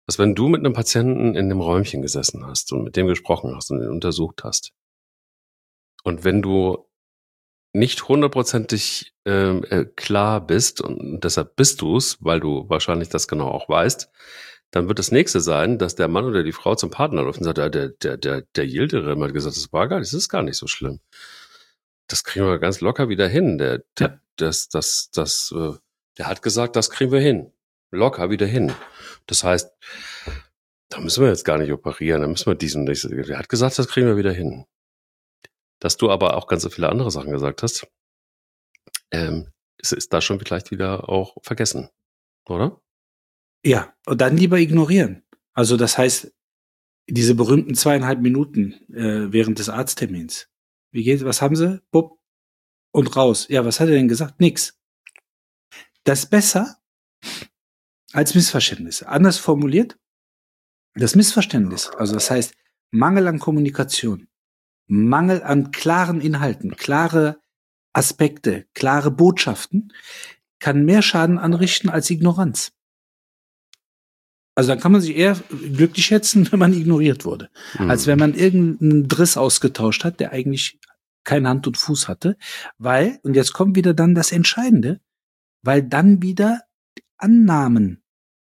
dass wenn du mit einem Patienten in dem Räumchen gesessen hast und mit dem gesprochen hast und ihn untersucht hast und wenn du nicht hundertprozentig ähm, äh, klar bist und deshalb bist du es, weil du wahrscheinlich das genau auch weißt, dann wird das nächste sein, dass der Mann oder die Frau zum Partner läuft und sagt, ja, der, der, der, der Yildirim hat gesagt, das war gar nicht, das ist gar nicht so schlimm. Das kriegen wir ganz locker wieder hin. Der, der, Ja. das, das, das, äh, der hat gesagt, das kriegen wir hin. Locker wieder hin. Das heißt, da müssen wir jetzt gar nicht operieren, da müssen wir diesen, der hat gesagt, das kriegen wir wieder hin. Dass du aber auch ganz so viele andere Sachen gesagt hast, ähm, ist, ist da schon vielleicht wieder auch vergessen, oder? Ja, und dann lieber ignorieren. Also das heißt, diese berühmten zweieinhalb Minuten äh, während des Arzttermins. Wie geht, was haben sie? Bupp. Und raus. Ja, was hat er denn gesagt? Nix. Das ist besser als Missverständnisse. Anders formuliert, das Missverständnis, also das heißt Mangel an Kommunikation, Mangel an klaren Inhalten, klare Aspekte, klare Botschaften, kann mehr Schaden anrichten als Ignoranz. Also dann kann man sich eher glücklich schätzen, wenn man ignoriert wurde, Mhm. als wenn man irgendeinen Driss ausgetauscht hat, der eigentlich keine Hand und Fuß hatte, weil, und jetzt kommt wieder dann das Entscheidende, weil dann wieder Annahmen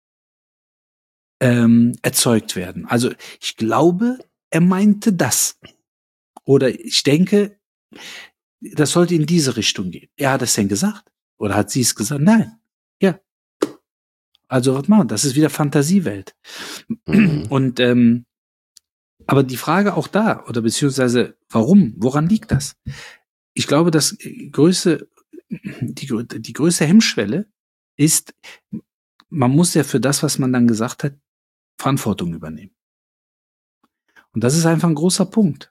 ähm, erzeugt werden. Also ich glaube, er meinte das. Oder ich denke, das sollte in diese Richtung gehen. Er hat es denn gesagt? Oder hat sie es gesagt? Nein. Ja. Also was machen wir? Das ist wieder Fantasiewelt. Mhm. Und ähm, aber die Frage auch da, oder beziehungsweise warum? Woran liegt das? Ich glaube, das größte, die, die größte Hemmschwelle ist, man muss ja für das, was man dann gesagt hat, Verantwortung übernehmen. Und das ist einfach ein großer Punkt.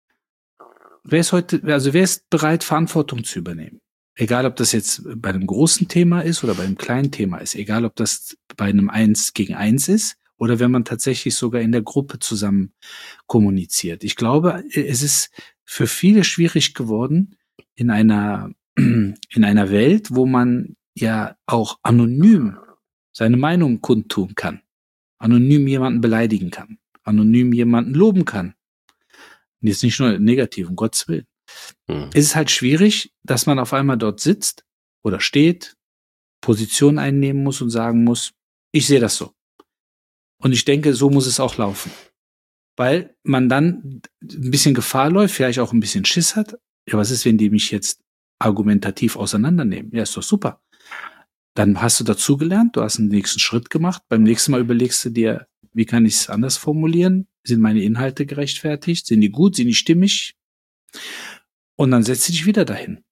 Wer ist heute, also wer ist bereit, Verantwortung zu übernehmen? Egal, ob das jetzt bei einem großen Thema ist oder bei einem kleinen Thema ist. Egal, ob das bei einem Eins gegen Eins ist oder wenn man tatsächlich sogar in der Gruppe zusammen kommuniziert. Ich glaube, es ist für viele schwierig geworden in einer, in einer Welt, wo man ja auch anonym seine Meinung kundtun kann, anonym jemanden beleidigen kann, anonym jemanden loben kann. Und jetzt nicht nur negativ, um Gottes Willen. Mhm. Es ist halt schwierig, dass man auf einmal dort sitzt oder steht, Position einnehmen muss und sagen muss, ich sehe das so. Und ich denke, so muss es auch laufen. Weil man dann ein bisschen Gefahr läuft, vielleicht auch ein bisschen Schiss hat. Ja, was ist, wenn die mich jetzt argumentativ auseinandernehmen? Ja, ist doch super. Dann hast du dazugelernt, du hast einen nächsten Schritt gemacht. Beim nächsten Mal überlegst du dir, wie kann ich es anders formulieren? Sind meine Inhalte gerechtfertigt? Sind die gut? Sind die stimmig? Und dann setzt du dich wieder dahin.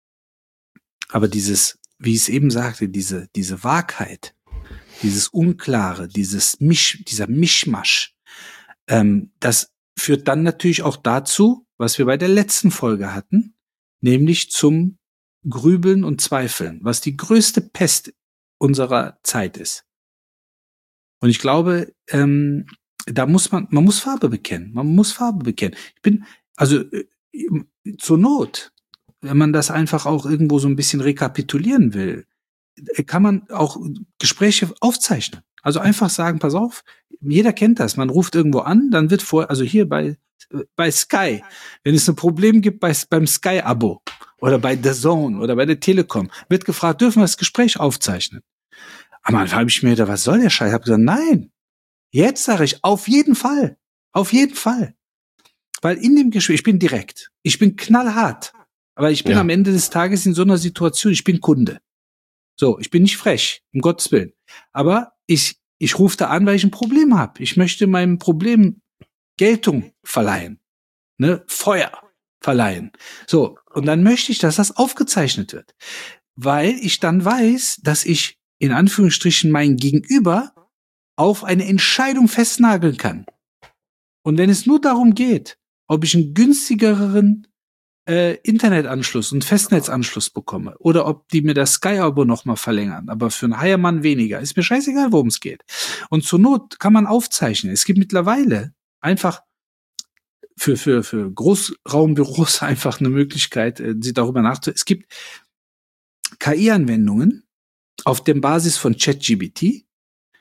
Aber dieses, wie ich es eben sagte, diese, diese Wahrheit, dieses Unklare, dieses Misch, dieser Mischmasch, ähm, das führt dann natürlich auch dazu, was wir bei der letzten Folge hatten, nämlich zum Grübeln und Zweifeln, was die größte Pest unserer Zeit ist. Und ich glaube, ähm, da muss man, man muss Farbe bekennen. Man muss Farbe bekennen. Ich bin, also äh, zur Not, wenn man das einfach auch irgendwo so ein bisschen rekapitulieren will, kann man auch Gespräche aufzeichnen. Also einfach sagen, pass auf, jeder kennt das. Man ruft irgendwo an, dann wird vor, also hier bei bei Sky, wenn es ein Problem gibt bei, beim Sky-Abo oder bei The Zone oder bei der Telekom, wird gefragt, dürfen wir das Gespräch aufzeichnen? Am Anfang habe ich mir gedacht, was soll der Scheiß? Ich habe gesagt, nein. Jetzt sage ich, auf jeden Fall. Auf jeden Fall. Weil in dem Gespräch, ich bin direkt, ich bin knallhart, aber ich bin Ja. am Ende des Tages in so einer Situation, ich bin Kunde. So, ich bin nicht frech, um Gottes Willen. Aber ich, ich rufe da an, weil ich ein Problem habe. Ich möchte meinem Problem Geltung verleihen, ne, Feuer verleihen. So, und dann möchte ich, dass das aufgezeichnet wird. Weil ich dann weiß, dass ich in Anführungsstrichen mein Gegenüber auf eine Entscheidung festnageln kann. Und wenn es nur darum geht, ob ich einen günstigeren äh, Internetanschluss und Festnetzanschluss bekomme oder ob die mir das Sky-Abo nochmal verlängern, aber für einen Heiermann weniger, ist mir scheißegal, worum es geht. Und zur Not kann man aufzeichnen. Es gibt mittlerweile einfach für, für, für Großraumbüros einfach eine Möglichkeit, äh, sie darüber nachzudenken. Es gibt K I-Anwendungen auf der Basis von ChatGPT,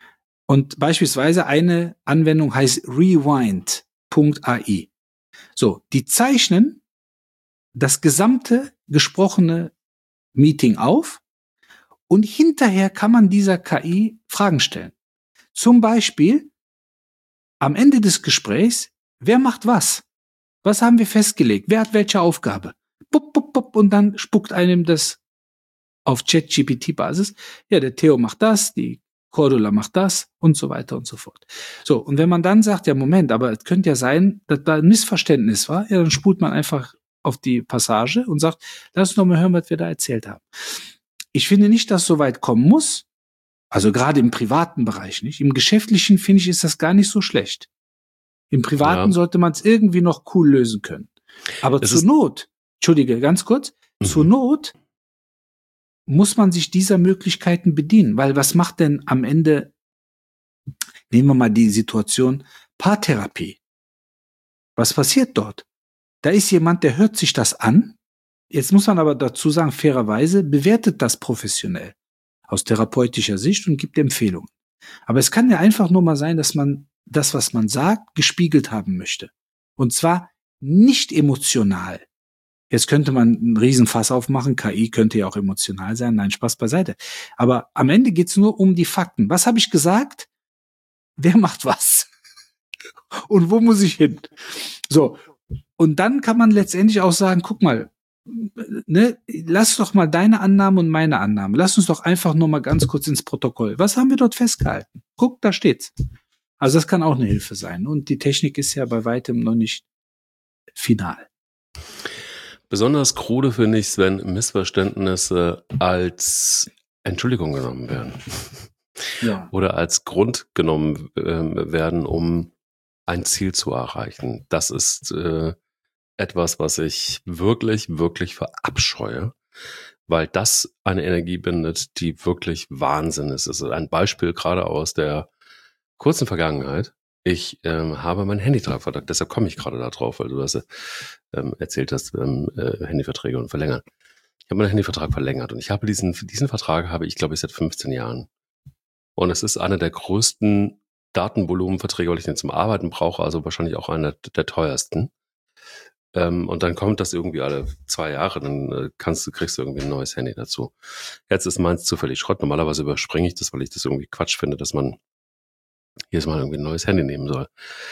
Und beispielsweise eine Anwendung heißt rewind Punkt A I. So, die zeichnen das gesamte gesprochene Meeting auf und hinterher kann man dieser K I Fragen stellen. Zum Beispiel am Ende des Gesprächs, wer macht was? Was haben wir festgelegt? Wer hat welche Aufgabe? Bup, bup, bup, und dann spuckt einem das auf ChatGPT-Basis. Ja, der Theo macht das, die Cordula macht das und so weiter und so fort. So, und wenn man dann sagt, ja Moment, aber es könnte ja sein, dass da ein Missverständnis war, ja, dann spult man einfach auf die Passage und sagt, lass uns noch mal hören, was wir da erzählt haben. Ich finde nicht, dass es so weit kommen muss, also gerade im privaten Bereich nicht. Im geschäftlichen, finde ich, ist das gar nicht so schlecht. Im privaten ja. sollte man es irgendwie noch cool lösen können. Aber es zur Not, Entschuldige, ganz kurz, mhm. zur Not muss man sich dieser Möglichkeiten bedienen. Weil was macht denn am Ende, nehmen wir mal die Situation, Paartherapie. Was passiert dort? Da ist jemand, der hört sich das an. Jetzt muss man aber dazu sagen, fairerweise, bewertet das professionell aus therapeutischer Sicht und gibt Empfehlungen. Aber es kann ja einfach nur mal sein, dass man das, was man sagt, gespiegelt haben möchte. Und zwar nicht emotional. Jetzt könnte man einen Riesenfass aufmachen, K I könnte ja auch emotional sein, nein, Spaß beiseite. Aber am Ende geht's nur um die Fakten. Was habe ich gesagt? Wer macht was? Und wo muss ich hin? So, und dann kann man letztendlich auch sagen, guck mal, ne, lass doch mal deine Annahme und meine Annahme. Lass uns doch einfach nur mal ganz kurz ins Protokoll. Was haben wir dort festgehalten? Guck, da steht's. Also das kann auch eine Hilfe sein. Und die Technik ist ja bei weitem noch nicht final. Besonders krude finde ich es, wenn Missverständnisse als Entschuldigung genommen werden. Ja. Oder als Grund genommen äh, werden, um ein Ziel zu erreichen. Das ist äh, etwas, was ich wirklich, wirklich verabscheue, weil das eine Energie bindet, die wirklich Wahnsinn ist. Es ist ein Beispiel gerade aus der kurzen Vergangenheit. Ich ähm, habe mein Handyvertrag verlängert, deshalb komme ich gerade da drauf, weil du das ähm, erzählt hast, ähm, äh, Handyverträge und verlängern. Ich habe meinen Handyvertrag verlängert und ich habe diesen, diesen Vertrag habe ich, glaube ich, seit fünfzehn Jahren. Und es ist einer der größten Datenvolumenverträge, weil ich den zum Arbeiten brauche, also wahrscheinlich auch einer der teuersten. Ähm, und dann kommt das irgendwie alle zwei Jahre, dann äh, kannst du, kriegst du irgendwie ein neues Handy dazu. Jetzt ist meins zufällig Schrott. Normalerweise überspringe ich das, weil ich das irgendwie Quatsch finde, dass man jedes Mal irgendwie ein neues Handy nehmen soll.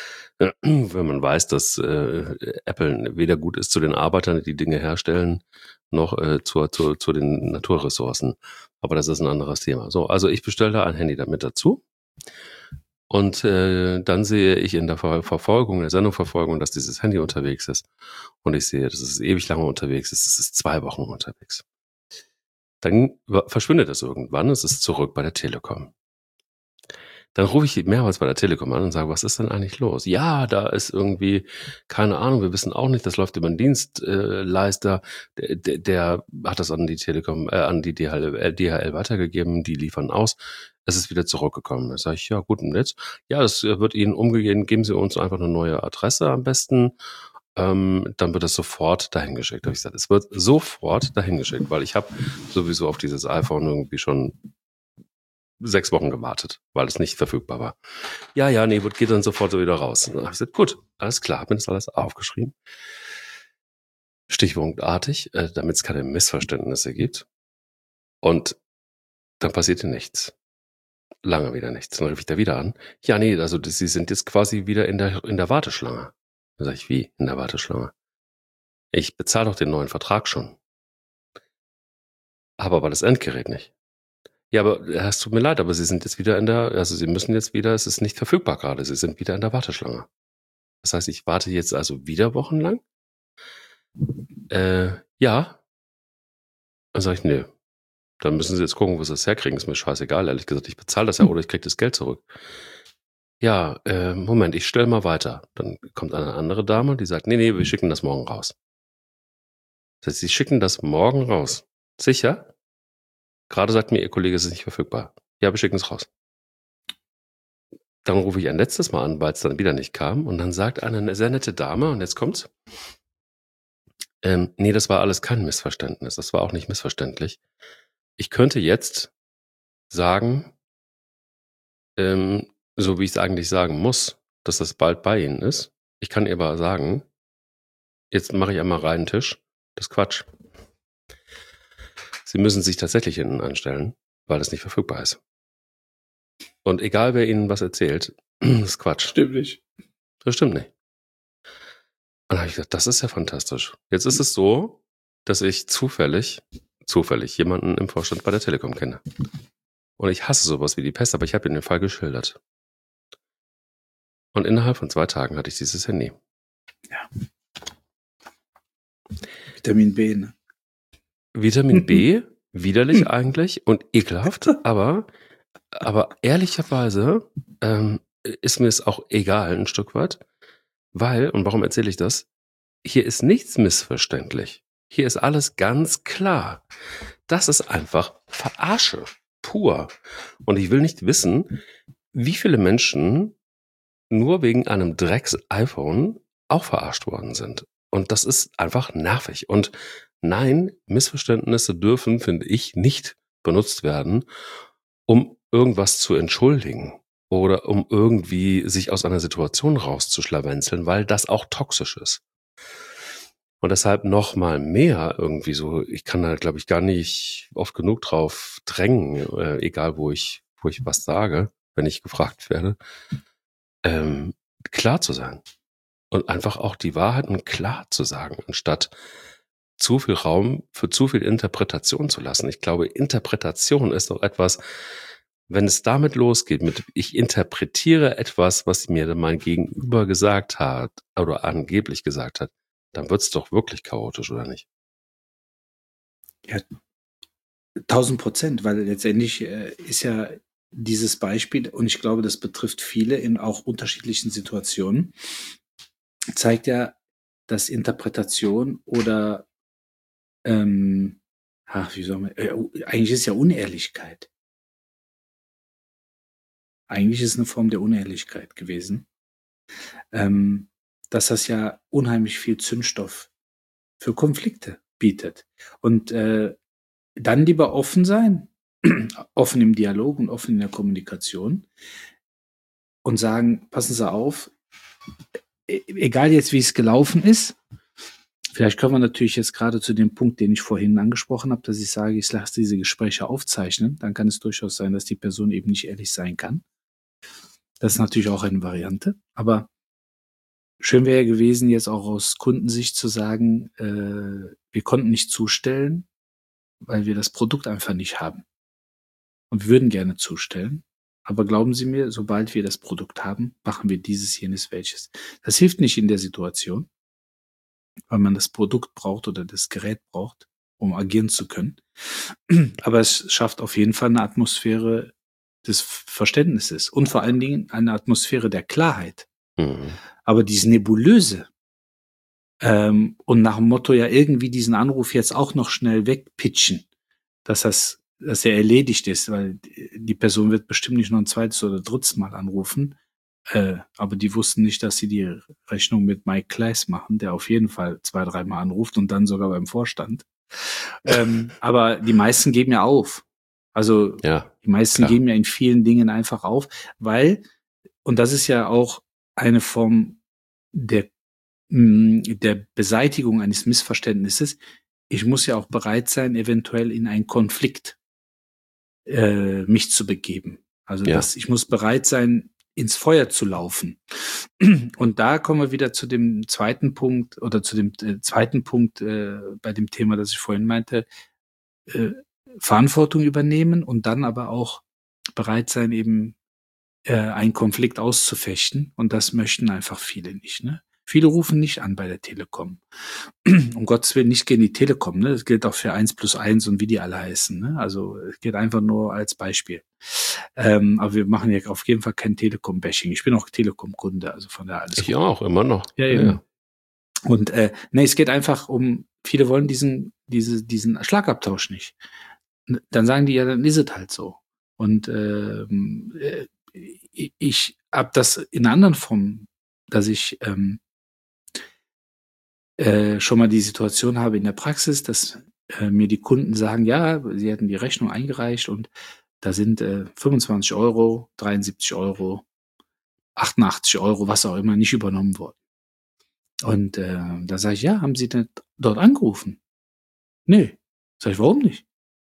Wenn man weiß, dass äh, Apple weder gut ist zu den Arbeitern, die die Dinge herstellen, noch äh, zu, zu, zu den Naturressourcen. Aber das ist ein anderes Thema. So, also ich bestelle da ein Handy damit dazu. Und äh, dann sehe ich in der Ver- Verfolgung, in der Sendungsverfolgung, dass dieses Handy unterwegs ist. Und ich sehe, dass es ewig lange unterwegs ist. Es ist zwei Wochen unterwegs. Dann verschwindet es irgendwann. Es ist zurück bei der Telekom. Dann rufe ich mehrmals bei der Telekom an und sage, was ist denn eigentlich los? Ja, da ist irgendwie, keine Ahnung, wir wissen auch nicht, das läuft über einen Dienstleister, der, der, der hat das an die Telekom, äh, an die D H L, D H L weitergegeben, die liefern aus. Es ist wieder zurückgekommen. Da sage ich, ja gut, und jetzt? Ja, das wird Ihnen umgegeben, geben Sie uns einfach eine neue Adresse am besten. Ähm, dann wird es sofort dahin geschickt. Da habe ich gesagt, es wird sofort dahin geschickt, weil ich habe sowieso auf dieses iPhone irgendwie schon sechs Wochen gewartet, weil es nicht verfügbar war. Ja, ja, nee, geht dann sofort wieder raus. Und dann habe ich gesagt, gut, alles klar, habe mir das alles aufgeschrieben. Stichwortartig, äh, damit es keine Missverständnisse gibt. Und dann passierte nichts. Lange wieder nichts. Dann rief ich da wieder an. Ja, nee, also das, Sie sind jetzt quasi wieder in der in der Warteschlange. Dann sage ich, wie in der Warteschlange? Ich bezahle doch den neuen Vertrag schon. Habe aber das Endgerät nicht. Ja, aber es tut mir leid, aber Sie sind jetzt wieder in der, also Sie müssen jetzt wieder, es ist nicht verfügbar gerade, Sie sind wieder in der Warteschlange. Das heißt, ich warte jetzt also wieder wochenlang? Äh, ja. Dann sage ich, nö. Dann müssen Sie jetzt gucken, wo Sie das herkriegen. Ist mir scheißegal, ehrlich gesagt. Ich bezahle das ja oder ich kriege das Geld zurück. Ja, äh, Moment, ich stelle mal weiter. Dann kommt eine andere Dame, die sagt, nee, nee, wir schicken das morgen raus. Das heißt, Sie schicken das morgen raus. Sicher? Gerade sagt mir Ihr Kollege, es ist nicht verfügbar. Ja, wir schicken es raus. Dann rufe ich ein letztes Mal an, weil es dann wieder nicht kam. Und dann sagt eine sehr nette Dame, und jetzt kommt's, ähm, nee, das war alles kein Missverständnis. Das war auch nicht missverständlich. Ich könnte jetzt sagen, ähm, so wie ich es eigentlich sagen muss, dass das bald bei Ihnen ist. Ich kann ihr aber sagen, jetzt mache ich einmal reinen Tisch. Das ist Quatsch. Sie müssen sich tatsächlich hinten anstellen, weil es nicht verfügbar ist. Und egal, wer Ihnen was erzählt, das ist Quatsch. Stimmt nicht. Das stimmt nicht. Und dann habe ich gesagt, das ist ja fantastisch. Jetzt ist es so, dass ich zufällig, zufällig jemanden im Vorstand bei der Telekom kenne. Und ich hasse sowas wie die Pest, aber ich habe Ihnen den Fall geschildert. Und innerhalb von zwei Tagen hatte ich dieses Handy. Ja. Vitamin B, ne? Vitamin B, widerlich eigentlich und ekelhaft, aber, aber ehrlicherweise ähm, ist mir es auch egal ein Stück weit, weil, und warum erzähle ich das? Hier ist nichts missverständlich. Hier ist alles ganz klar. Das ist einfach Verarsche, pur. Und ich will nicht wissen, wie viele Menschen nur wegen einem Drecks-iPhone auch verarscht worden sind. Und das ist einfach nervig. Und nein, Missverständnisse dürfen, finde ich, nicht benutzt werden, um irgendwas zu entschuldigen oder um irgendwie sich aus einer Situation rauszuschlawenzeln, weil das auch toxisch ist. Und deshalb noch mal mehr irgendwie so, ich kann da, glaube ich, gar nicht oft genug drauf drängen, äh, egal wo ich, wo ich was sage, wenn ich gefragt werde, ähm, klar zu sein. Und einfach auch die Wahrheiten klar zu sagen, anstatt zu viel Raum für zu viel Interpretation zu lassen. Ich glaube, Interpretation ist doch etwas, wenn es damit losgeht, mit ich interpretiere etwas, was mir mein Gegenüber gesagt hat oder angeblich gesagt hat, dann wird's doch wirklich chaotisch, oder nicht? Ja, tausend Prozent, weil letztendlich äh, ist ja dieses Beispiel, und ich glaube, das betrifft viele in auch unterschiedlichen Situationen, zeigt ja, dass Interpretation oder ähm, ach, wie soll man, äh, eigentlich ist ja Unehrlichkeit. Eigentlich ist es eine Form der Unehrlichkeit gewesen, ähm, dass das ja unheimlich viel Zündstoff für Konflikte bietet. Und äh, dann lieber offen sein, offen im Dialog und offen in der Kommunikation und sagen, passen Sie auf, e- egal jetzt, wie es gelaufen ist, vielleicht können wir natürlich jetzt gerade zu dem Punkt, den ich vorhin angesprochen habe, dass ich sage, ich lasse diese Gespräche aufzeichnen, dann kann es durchaus sein, dass die Person eben nicht ehrlich sein kann. Das ist natürlich auch eine Variante, aber schön wäre ja gewesen, jetzt auch aus Kundensicht zu sagen, äh, wir konnten nicht zustellen, weil wir das Produkt einfach nicht haben. Und wir würden gerne zustellen. Aber glauben Sie mir, sobald wir das Produkt haben, machen wir dieses, jenes, welches. Das hilft nicht in der Situation, weil man das Produkt braucht oder das Gerät braucht, um agieren zu können. Aber es schafft auf jeden Fall eine Atmosphäre des Verständnisses und vor allen Dingen eine Atmosphäre der Klarheit. Mhm. Aber dieses Nebulöse ähm, und nach dem Motto ja irgendwie diesen Anruf jetzt auch noch schnell wegpitchen, dass das dass er erledigt ist, weil die Person wird bestimmt nicht noch ein zweites oder drittes Mal anrufen. Äh, aber die wussten nicht, dass sie die Rechnung mit Mike Kleiss machen, der auf jeden Fall zwei, dreimal anruft und dann sogar beim Vorstand. Ähm, aber die meisten geben ja auf. Also Ja, die meisten klar. geben ja in vielen Dingen einfach auf, weil, und das ist ja auch eine Form der, mh, der Beseitigung eines Missverständnisses, ich muss ja auch bereit sein, eventuell in einen Konflikt äh, mich zu begeben. Also Ja. dass ich muss bereit sein, ins Feuer zu laufen. Und da kommen wir wieder zu dem zweiten Punkt oder zu dem äh, zweiten Punkt äh, bei dem Thema, das ich vorhin meinte, äh, Verantwortung übernehmen und dann aber auch bereit sein, eben äh, einen Konflikt auszufechten. Und das möchten einfach viele nicht. Ne? Viele rufen nicht an bei der Telekom. Um Gottes Willen nicht gegen die Telekom. Ne? Das gilt auch für eins plus eins und wie die alle heißen. Ne? Also es geht einfach nur als Beispiel. Ähm, aber wir machen ja auf jeden Fall kein Telekom-Bashing. Ich bin auch Telekom-Kunde, also von daher alles Ich gut. auch, immer noch. Ja, Ja, eben. ja. Und äh, nee, es geht einfach um, viele wollen diesen, diese, diesen Schlagabtausch nicht. N- Dann sagen die ja, dann ist es halt so. Und ähm, äh, ich habe das in einer anderen Form, dass ich ähm, äh, schon mal die Situation habe in der Praxis, dass äh, mir die Kunden sagen, ja, sie hätten die Rechnung eingereicht und Da sind äh, fünfundzwanzig Euro, dreiundsiebzig Euro, achtundachtzig Euro, was auch immer, nicht übernommen worden. Und äh, da sage ich, ja, haben Sie denn dort angerufen? Nee. Sag ich, warum nicht?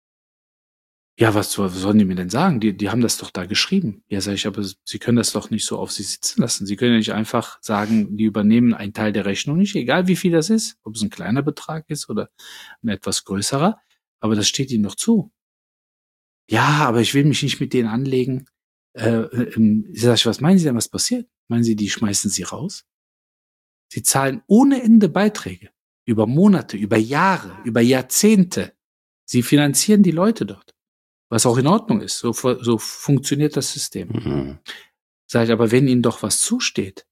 Ja, was, was sollen die mir denn sagen? Die, die haben das doch da geschrieben. Ja, sag ich, aber Sie können das doch nicht so auf Sie sitzen lassen. Sie können ja nicht einfach sagen, die übernehmen einen Teil der Rechnung nicht, egal wie viel das ist, ob es ein kleiner Betrag ist oder ein etwas größerer, aber das steht Ihnen doch zu. Ja, aber ich will mich nicht mit denen anlegen. Äh, ähm, sag ich, was meinen Sie denn, was passiert? Meinen Sie, die schmeißen Sie raus? Sie zahlen ohne Ende Beiträge. Über Monate, über Jahre, über Jahrzehnte. Sie finanzieren die Leute dort. Was auch in Ordnung ist. So, so funktioniert das System. Mhm. Sag ich, aber wenn Ihnen doch was zusteht,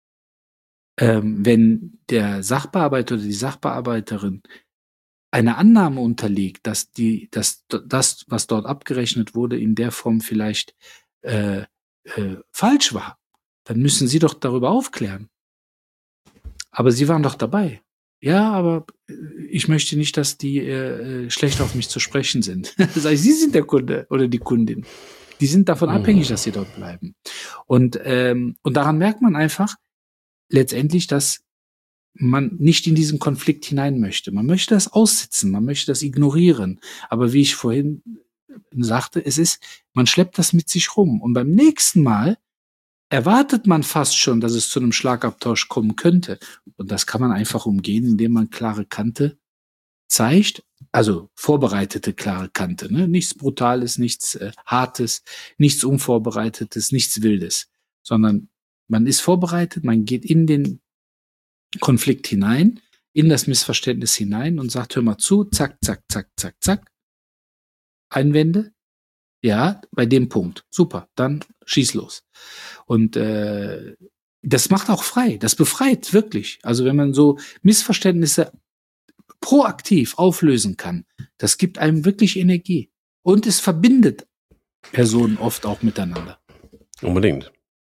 ähm, wenn der Sachbearbeiter oder die Sachbearbeiterin eine Annahme unterliegt, dass die, dass das, was dort abgerechnet wurde, in der Form vielleicht äh, äh, falsch war, dann müssen Sie doch darüber aufklären. Aber Sie waren doch dabei. Ja, aber ich möchte nicht, dass die äh, schlecht auf mich zu sprechen sind. Sag ich, Sie sind der Kunde oder die Kundin. Die sind davon mhm. abhängig, dass sie dort bleiben. Und, ähm, und daran merkt man einfach letztendlich, dass man nicht in diesen Konflikt hinein möchte. Man möchte das aussitzen, man möchte das ignorieren. Aber wie ich vorhin sagte, es ist, man schleppt das mit sich rum. Und beim nächsten Mal erwartet man fast schon, dass es zu einem Schlagabtausch kommen könnte. Und das kann man einfach umgehen, indem man klare Kante zeigt, also vorbereitete klare Kante, ne? Nichts Brutales, nichts äh, Hartes, nichts Unvorbereitetes, nichts Wildes, sondern man ist vorbereitet, man geht in den Konflikt hinein, in das Missverständnis hinein und sagt, hör mal zu, zack, zack, zack, zack, zack, Einwände, ja, bei dem Punkt, super, dann schieß los. Und äh, das macht auch frei, das befreit wirklich. Also wenn man so Missverständnisse proaktiv auflösen kann, das gibt einem wirklich Energie. Und es verbindet Personen oft auch miteinander. Unbedingt.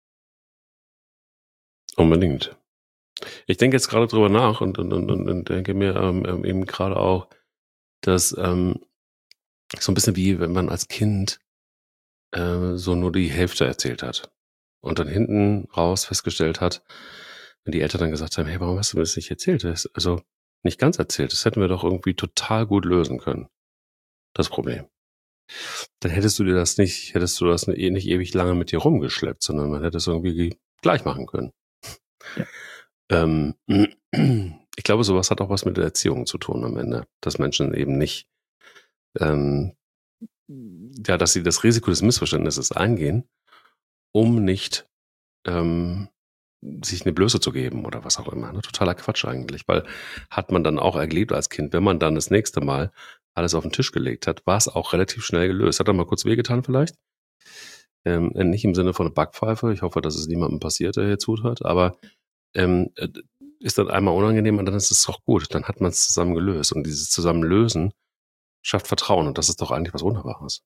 Unbedingt. Ich denke jetzt gerade drüber nach und, und, und, und denke mir ähm, eben gerade auch, dass ähm, so ein bisschen wie wenn man als Kind äh, so nur die Hälfte erzählt hat und dann hinten raus festgestellt hat, wenn die Eltern dann gesagt haben, hey, warum hast du mir das nicht erzählt? Das, also nicht ganz erzählt, das hätten wir doch irgendwie total gut lösen können, das Problem. Dann hättest du dir das nicht, hättest du das nicht ewig lange mit dir rumgeschleppt, sondern man hätte es irgendwie gleich machen können. Ja. Ähm, ich glaube, sowas hat auch was mit der Erziehung zu tun am Ende, dass Menschen eben nicht, ähm, ja, dass sie das Risiko des Missverständnisses eingehen, um nicht ähm, sich eine Blöße zu geben oder was auch immer. Ne? Totaler Quatsch eigentlich, weil hat man dann auch erlebt als Kind, wenn man dann das nächste Mal alles auf den Tisch gelegt hat, war es auch relativ schnell gelöst. Hat er mal kurz wehgetan vielleicht? Ähm, nicht im Sinne von einer Backpfeife. Ich hoffe, dass es niemandem passiert, der hier zuhört, aber ähm, ist dann einmal unangenehm und dann ist es auch gut. Dann hat man es zusammen gelöst und dieses Zusammenlösen schafft Vertrauen und das ist doch eigentlich was Wunderbares.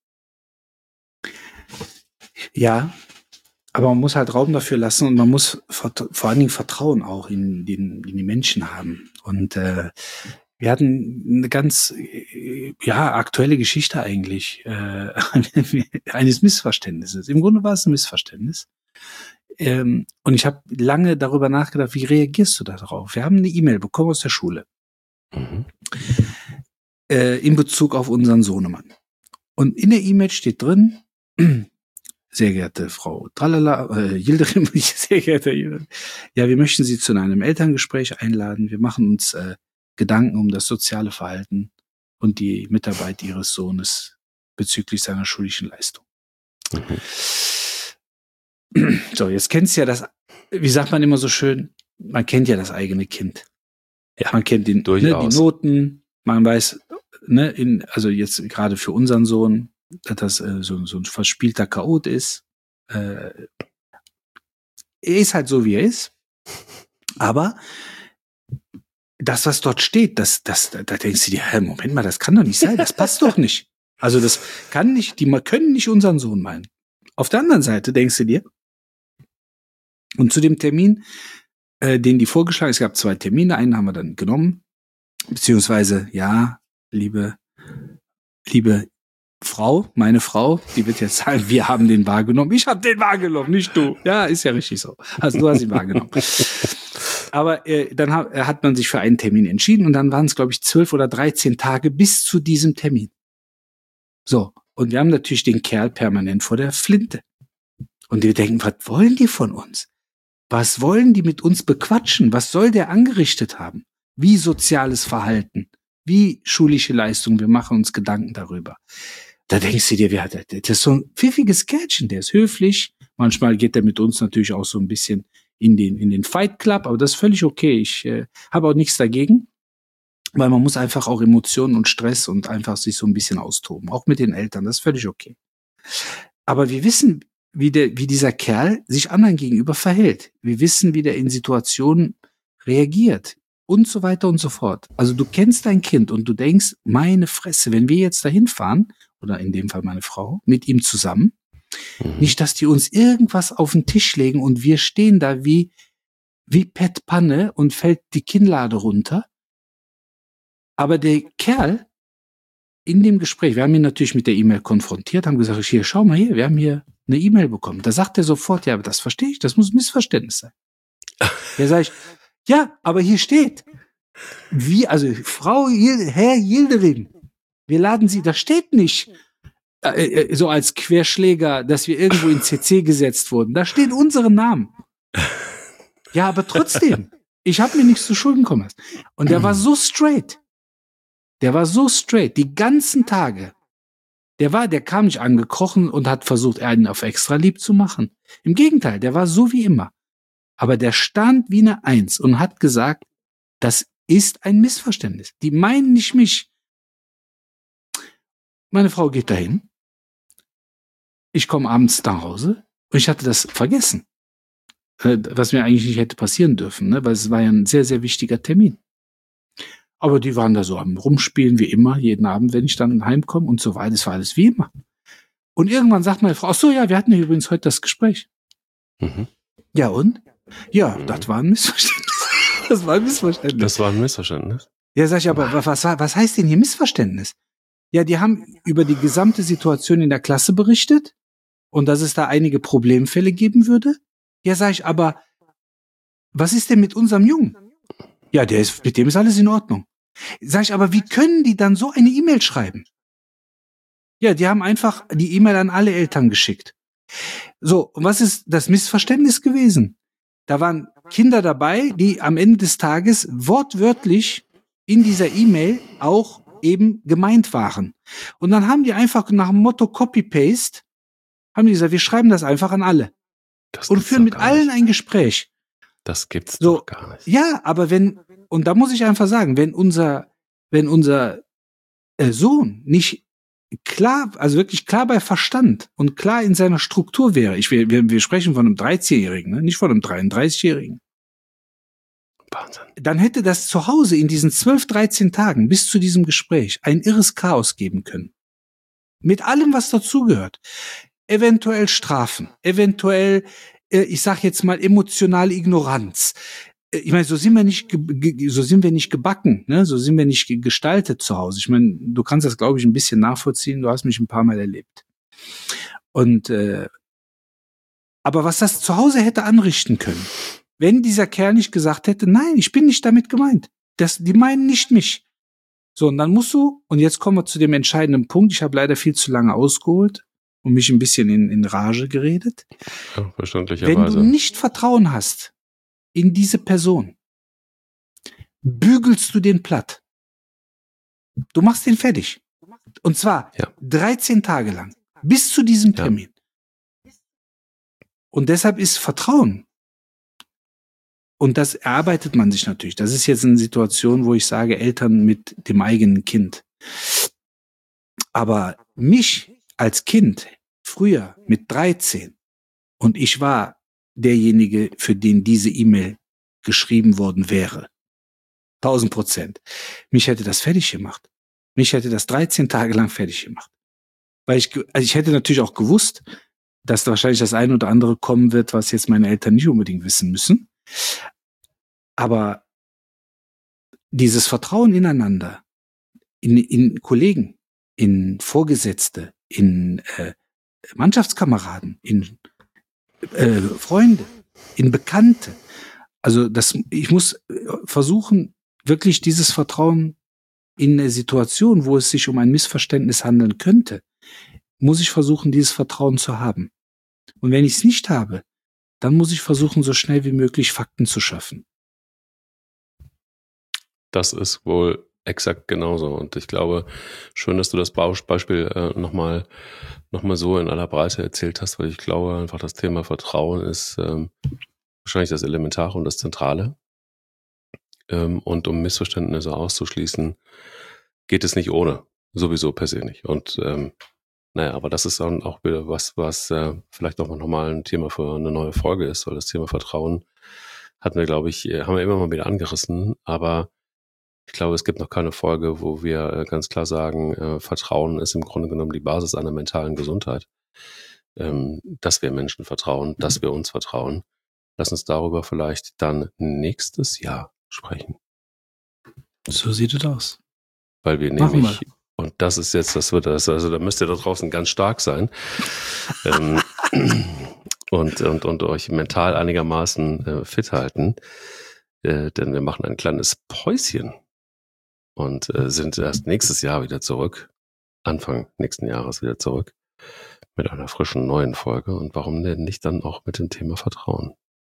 Ja, aber man muss halt Raum dafür lassen und man muss vor, vor allen Dingen Vertrauen auch in, den, in die Menschen haben. Und äh, wir hatten eine ganz äh, ja aktuelle Geschichte eigentlich äh, eines Missverständnisses. Im Grunde war es ein Missverständnis. Ähm, und ich habe lange darüber nachgedacht, wie reagierst du da drauf? Wir haben eine E-Mail bekommen aus der Schule Mhm. äh, in Bezug auf unseren Sohnemann. Und in der E-Mail steht drin, sehr geehrte Frau Tralala, äh, Yildirim, sehr geehrte Yildirim, ja, wir möchten Sie zu einem Elterngespräch einladen. Wir machen uns äh, Gedanken um das soziale Verhalten und die Mitarbeit Ihres Sohnes bezüglich seiner schulischen Leistung. Mhm. So, jetzt kennst du ja das, wie sagt man immer so schön, man kennt ja das eigene Kind. Ja, man kennt den, ne, die Noten, man weiß, ne, in, also jetzt gerade für unseren Sohn, dass das äh, so, so ein verspielter Chaot ist. Äh, er ist halt so, wie er ist. Aber das, was dort steht, das, das, da denkst du dir, hä, Moment mal, das kann doch nicht sein, das passt doch nicht. Also das kann nicht, die können nicht unseren Sohn meinen. Auf der anderen Seite denkst du dir, und zu dem Termin, äh, den die vorgeschlagen, es gab zwei Termine, einen haben wir dann genommen, beziehungsweise, ja, liebe, liebe Frau, meine Frau, die wird jetzt sagen, wir haben den wahrgenommen. Ich habe den wahrgenommen, nicht du. Ja, ist ja richtig so. Also du hast ihn wahrgenommen. Aber äh, dann hat, hat man sich für einen Termin entschieden und dann waren es, glaube ich, zwölf oder dreizehn Tage bis zu diesem Termin. So, und wir haben natürlich den Kerl permanent vor der Flinte. Und wir denken, was wollen die von uns? Was wollen die mit uns bequatschen? Was soll der angerichtet haben? Wie soziales Verhalten? Wie schulische Leistung? Wir machen uns Gedanken darüber. Da denkst du dir, wer hat das? Das ist so ein pfiffiges Kerlchen, der ist höflich. Manchmal geht er mit uns natürlich auch so ein bisschen in den, in den Fight Club, aber das ist völlig okay. Ich äh, habe auch nichts dagegen, weil man muss einfach auch Emotionen und Stress und einfach sich so ein bisschen austoben. Auch mit den Eltern, das ist völlig okay. Aber wir wissen, wie der, wie dieser Kerl sich anderen gegenüber verhält. Wir wissen, wie der in Situationen reagiert und so weiter und so fort. Also du kennst dein Kind und du denkst, meine Fresse, wenn wir jetzt dahin fahren, oder in dem Fall meine Frau, mit ihm zusammen, mhm. nicht, dass die uns irgendwas auf den Tisch legen und wir stehen da wie, wie Pet Panne und fällt die Kinnlade runter. Aber der Kerl in dem Gespräch, wir haben ihn natürlich mit der E-Mail konfrontiert, haben gesagt, hier, schau mal hier, wir haben hier eine E-Mail bekommen. Da sagt er sofort, ja, aber das verstehe ich, das muss ein Missverständnis sein. Da sage ich, ja, aber hier steht, wie, also Frau, Herr Yildirim, wir laden Sie, da steht nicht äh, so als Querschläger, dass wir irgendwo in C C gesetzt wurden. Da stehen unsere Namen. Ja, aber trotzdem, ich habe mir nichts zu Schulden kommen lassen. Und der war so straight. Der war so straight, die ganzen Tage. Der war, der kam nicht angekrochen und hat versucht, einen auf extra lieb zu machen. Im Gegenteil, der war so wie immer. Aber der stand wie eine Eins und hat gesagt, das ist ein Missverständnis. Die meinen nicht mich. Meine Frau geht dahin. Ich komme abends nach Hause und ich hatte das vergessen. Was mir eigentlich nicht hätte passieren dürfen, ne? Weil es war ja ein sehr, sehr wichtiger Termin. Aber die waren da so am Rumspielen wie immer, jeden Abend, wenn ich dann heimkomme und so weiter. Es war alles wie immer. Und irgendwann sagt meine Frau, ach so, ja, wir hatten ja übrigens heute das Gespräch. Mhm. Ja, und? Ja, mhm. das war ein Missverständnis. Das war ein Missverständnis. Das war ein Missverständnis? Ja, sag ich, aber was, was heißt denn hier Missverständnis? Ja, die haben über die gesamte Situation in der Klasse berichtet und dass es da einige Problemfälle geben würde. Ja, sag ich, aber was ist denn mit unserem Jungen? Ja, der ist, mit dem ist alles in Ordnung. Sag ich, aber wie können die dann so eine E-Mail schreiben? Ja, die haben einfach die E-Mail an alle Eltern geschickt. So, und was ist das Missverständnis gewesen? Da waren Kinder dabei, die am Ende des Tages wortwörtlich in dieser E-Mail auch eben gemeint waren. Und dann haben die einfach nach dem Motto Copy-Paste, haben die gesagt, wir schreiben das einfach an alle. Das und führen mit allen nicht. Ein Gespräch. Das gibt's so, doch gar nicht. Ja, aber wenn, und da muss ich einfach sagen, wenn unser, wenn unser äh, Sohn nicht klar, also wirklich klar bei Verstand und klar in seiner Struktur wäre, ich, wir, wir sprechen von einem dreizehnjährigen, ne? Nicht von einem dreiunddreißigjährigen. Wahnsinn. Dann hätte das zu Hause in diesen zwölf, dreizehn Tagen bis zu diesem Gespräch ein irres Chaos geben können. Mit allem, was dazugehört. Eventuell Strafen, eventuell, äh, ich sag jetzt mal, emotionale Ignoranz. Äh, ich meine, so sind wir nicht, ge- so sind wir nicht gebacken, ne? So sind wir nicht ge- gestaltet zu Hause. Ich meine, du kannst das, glaube ich, ein bisschen nachvollziehen. Du hast mich ein paar Mal erlebt. Und äh, aber was das zu Hause hätte anrichten können, wenn dieser Kerl nicht gesagt hätte, nein, ich bin nicht damit gemeint. Das, die meinen nicht mich. So, und dann musst du, und jetzt kommen wir zu dem entscheidenden Punkt, ich habe leider viel zu lange ausgeholt und mich ein bisschen in, in Rage geredet. Ja, verständlicherweise. Wenn du nicht Vertrauen hast in diese Person, bügelst du den platt. Du machst den fertig. Und zwar ja. dreizehn Tage lang, bis zu diesem Termin. Ja. Und deshalb ist Vertrauen, und das erarbeitet man sich natürlich. Das ist jetzt eine Situation, wo ich sage, Eltern mit dem eigenen Kind. Aber mich als Kind, früher mit dreizehn, und ich war derjenige, für den diese E-Mail geschrieben worden wäre. Tausend Prozent. Mich hätte das fertig gemacht. Mich hätte das dreizehn Tage lang fertig gemacht. Weil ich, also ich hätte natürlich auch gewusst, dass wahrscheinlich das eine oder andere kommen wird, was jetzt meine Eltern nicht unbedingt wissen müssen. Aber dieses Vertrauen ineinander, in, in Kollegen, in Vorgesetzte, in äh, Mannschaftskameraden, in äh, Freunde, in Bekannte. Also das, ich muss versuchen, wirklich dieses Vertrauen in eine Situation, wo es sich um ein Missverständnis handeln könnte, muss ich versuchen, dieses Vertrauen zu haben. Und wenn ich es nicht habe, dann muss ich versuchen, so schnell wie möglich Fakten zu schaffen. Das ist wohl exakt genauso. Und ich glaube, schön, dass du das Beispiel äh, nochmal noch mal so in aller Breite erzählt hast, weil ich glaube einfach, das Thema Vertrauen ist ähm, wahrscheinlich das Elementare und das Zentrale. Ähm, und um Missverständnisse auszuschließen, geht es nicht ohne. Sowieso per se nicht. Und ähm, naja, aber das ist dann auch wieder was, was äh, vielleicht auch nochmal ein Thema für eine neue Folge ist, weil das Thema Vertrauen hatten wir, glaube ich, haben wir immer mal wieder angerissen, aber ich glaube, es gibt noch keine Folge, wo wir äh, ganz klar sagen, äh, Vertrauen ist im Grunde genommen die Basis einer mentalen Gesundheit. Ähm, dass wir Menschen vertrauen, dass wir uns vertrauen. Lass uns darüber vielleicht dann nächstes Jahr sprechen. So sieht es aus. Weil wir Machen nämlich, wir. und das ist jetzt, das wird das, also da müsst ihr da draußen ganz stark sein ähm, und, und, und euch mental einigermaßen äh, fit halten, äh, denn wir machen ein kleines Päuschen und äh, sind erst nächstes Jahr wieder zurück, Anfang nächsten Jahres wieder zurück, mit einer frischen neuen Folge. Und warum denn nicht dann auch mit dem Thema Vertrauen?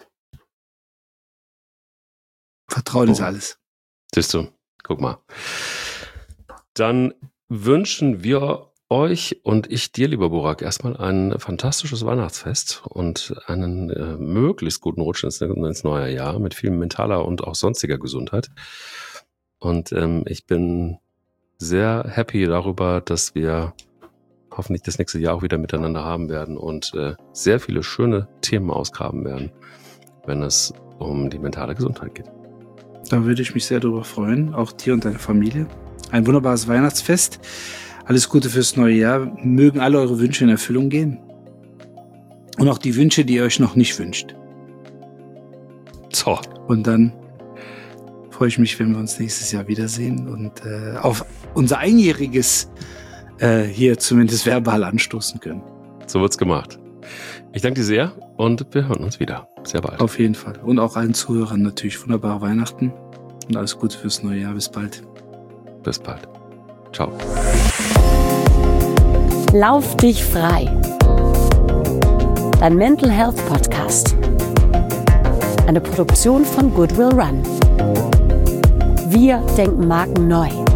Vertrauen oh. ist alles. Siehst du, guck mal. Dann wünschen wir euch und ich dir, lieber Burak, erstmal ein fantastisches Weihnachtsfest und einen äh, möglichst guten Rutsch ins, ins neue Jahr mit viel mentaler und auch sonstiger Gesundheit. Und ähm, ich bin sehr happy darüber, dass wir hoffentlich das nächste Jahr auch wieder miteinander haben werden und äh, sehr viele schöne Themen ausgraben werden, wenn es um die mentale Gesundheit geht. Da würde ich mich sehr darüber freuen, auch dir und deine Familie. Ein wunderbares Weihnachtsfest. Alles Gute fürs neue Jahr. Mögen alle eure Wünsche in Erfüllung gehen. Und auch die Wünsche, die ihr euch noch nicht wünscht. So. Und dann freue ich mich, wenn wir uns nächstes Jahr wiedersehen und äh, auf unser Einjähriges äh, hier zumindest verbal anstoßen können. So wird's gemacht. Ich danke dir sehr und wir hören uns wieder. Sehr bald. Auf jeden Fall. Und auch allen Zuhörern natürlich wunderbare Weihnachten und alles Gute fürs neue Jahr. Bis bald. Bis bald. Ciao. Lauf dich frei. Dein Mental Health Podcast. Eine Produktion von Goodwill Run. Wir denken Marken neu.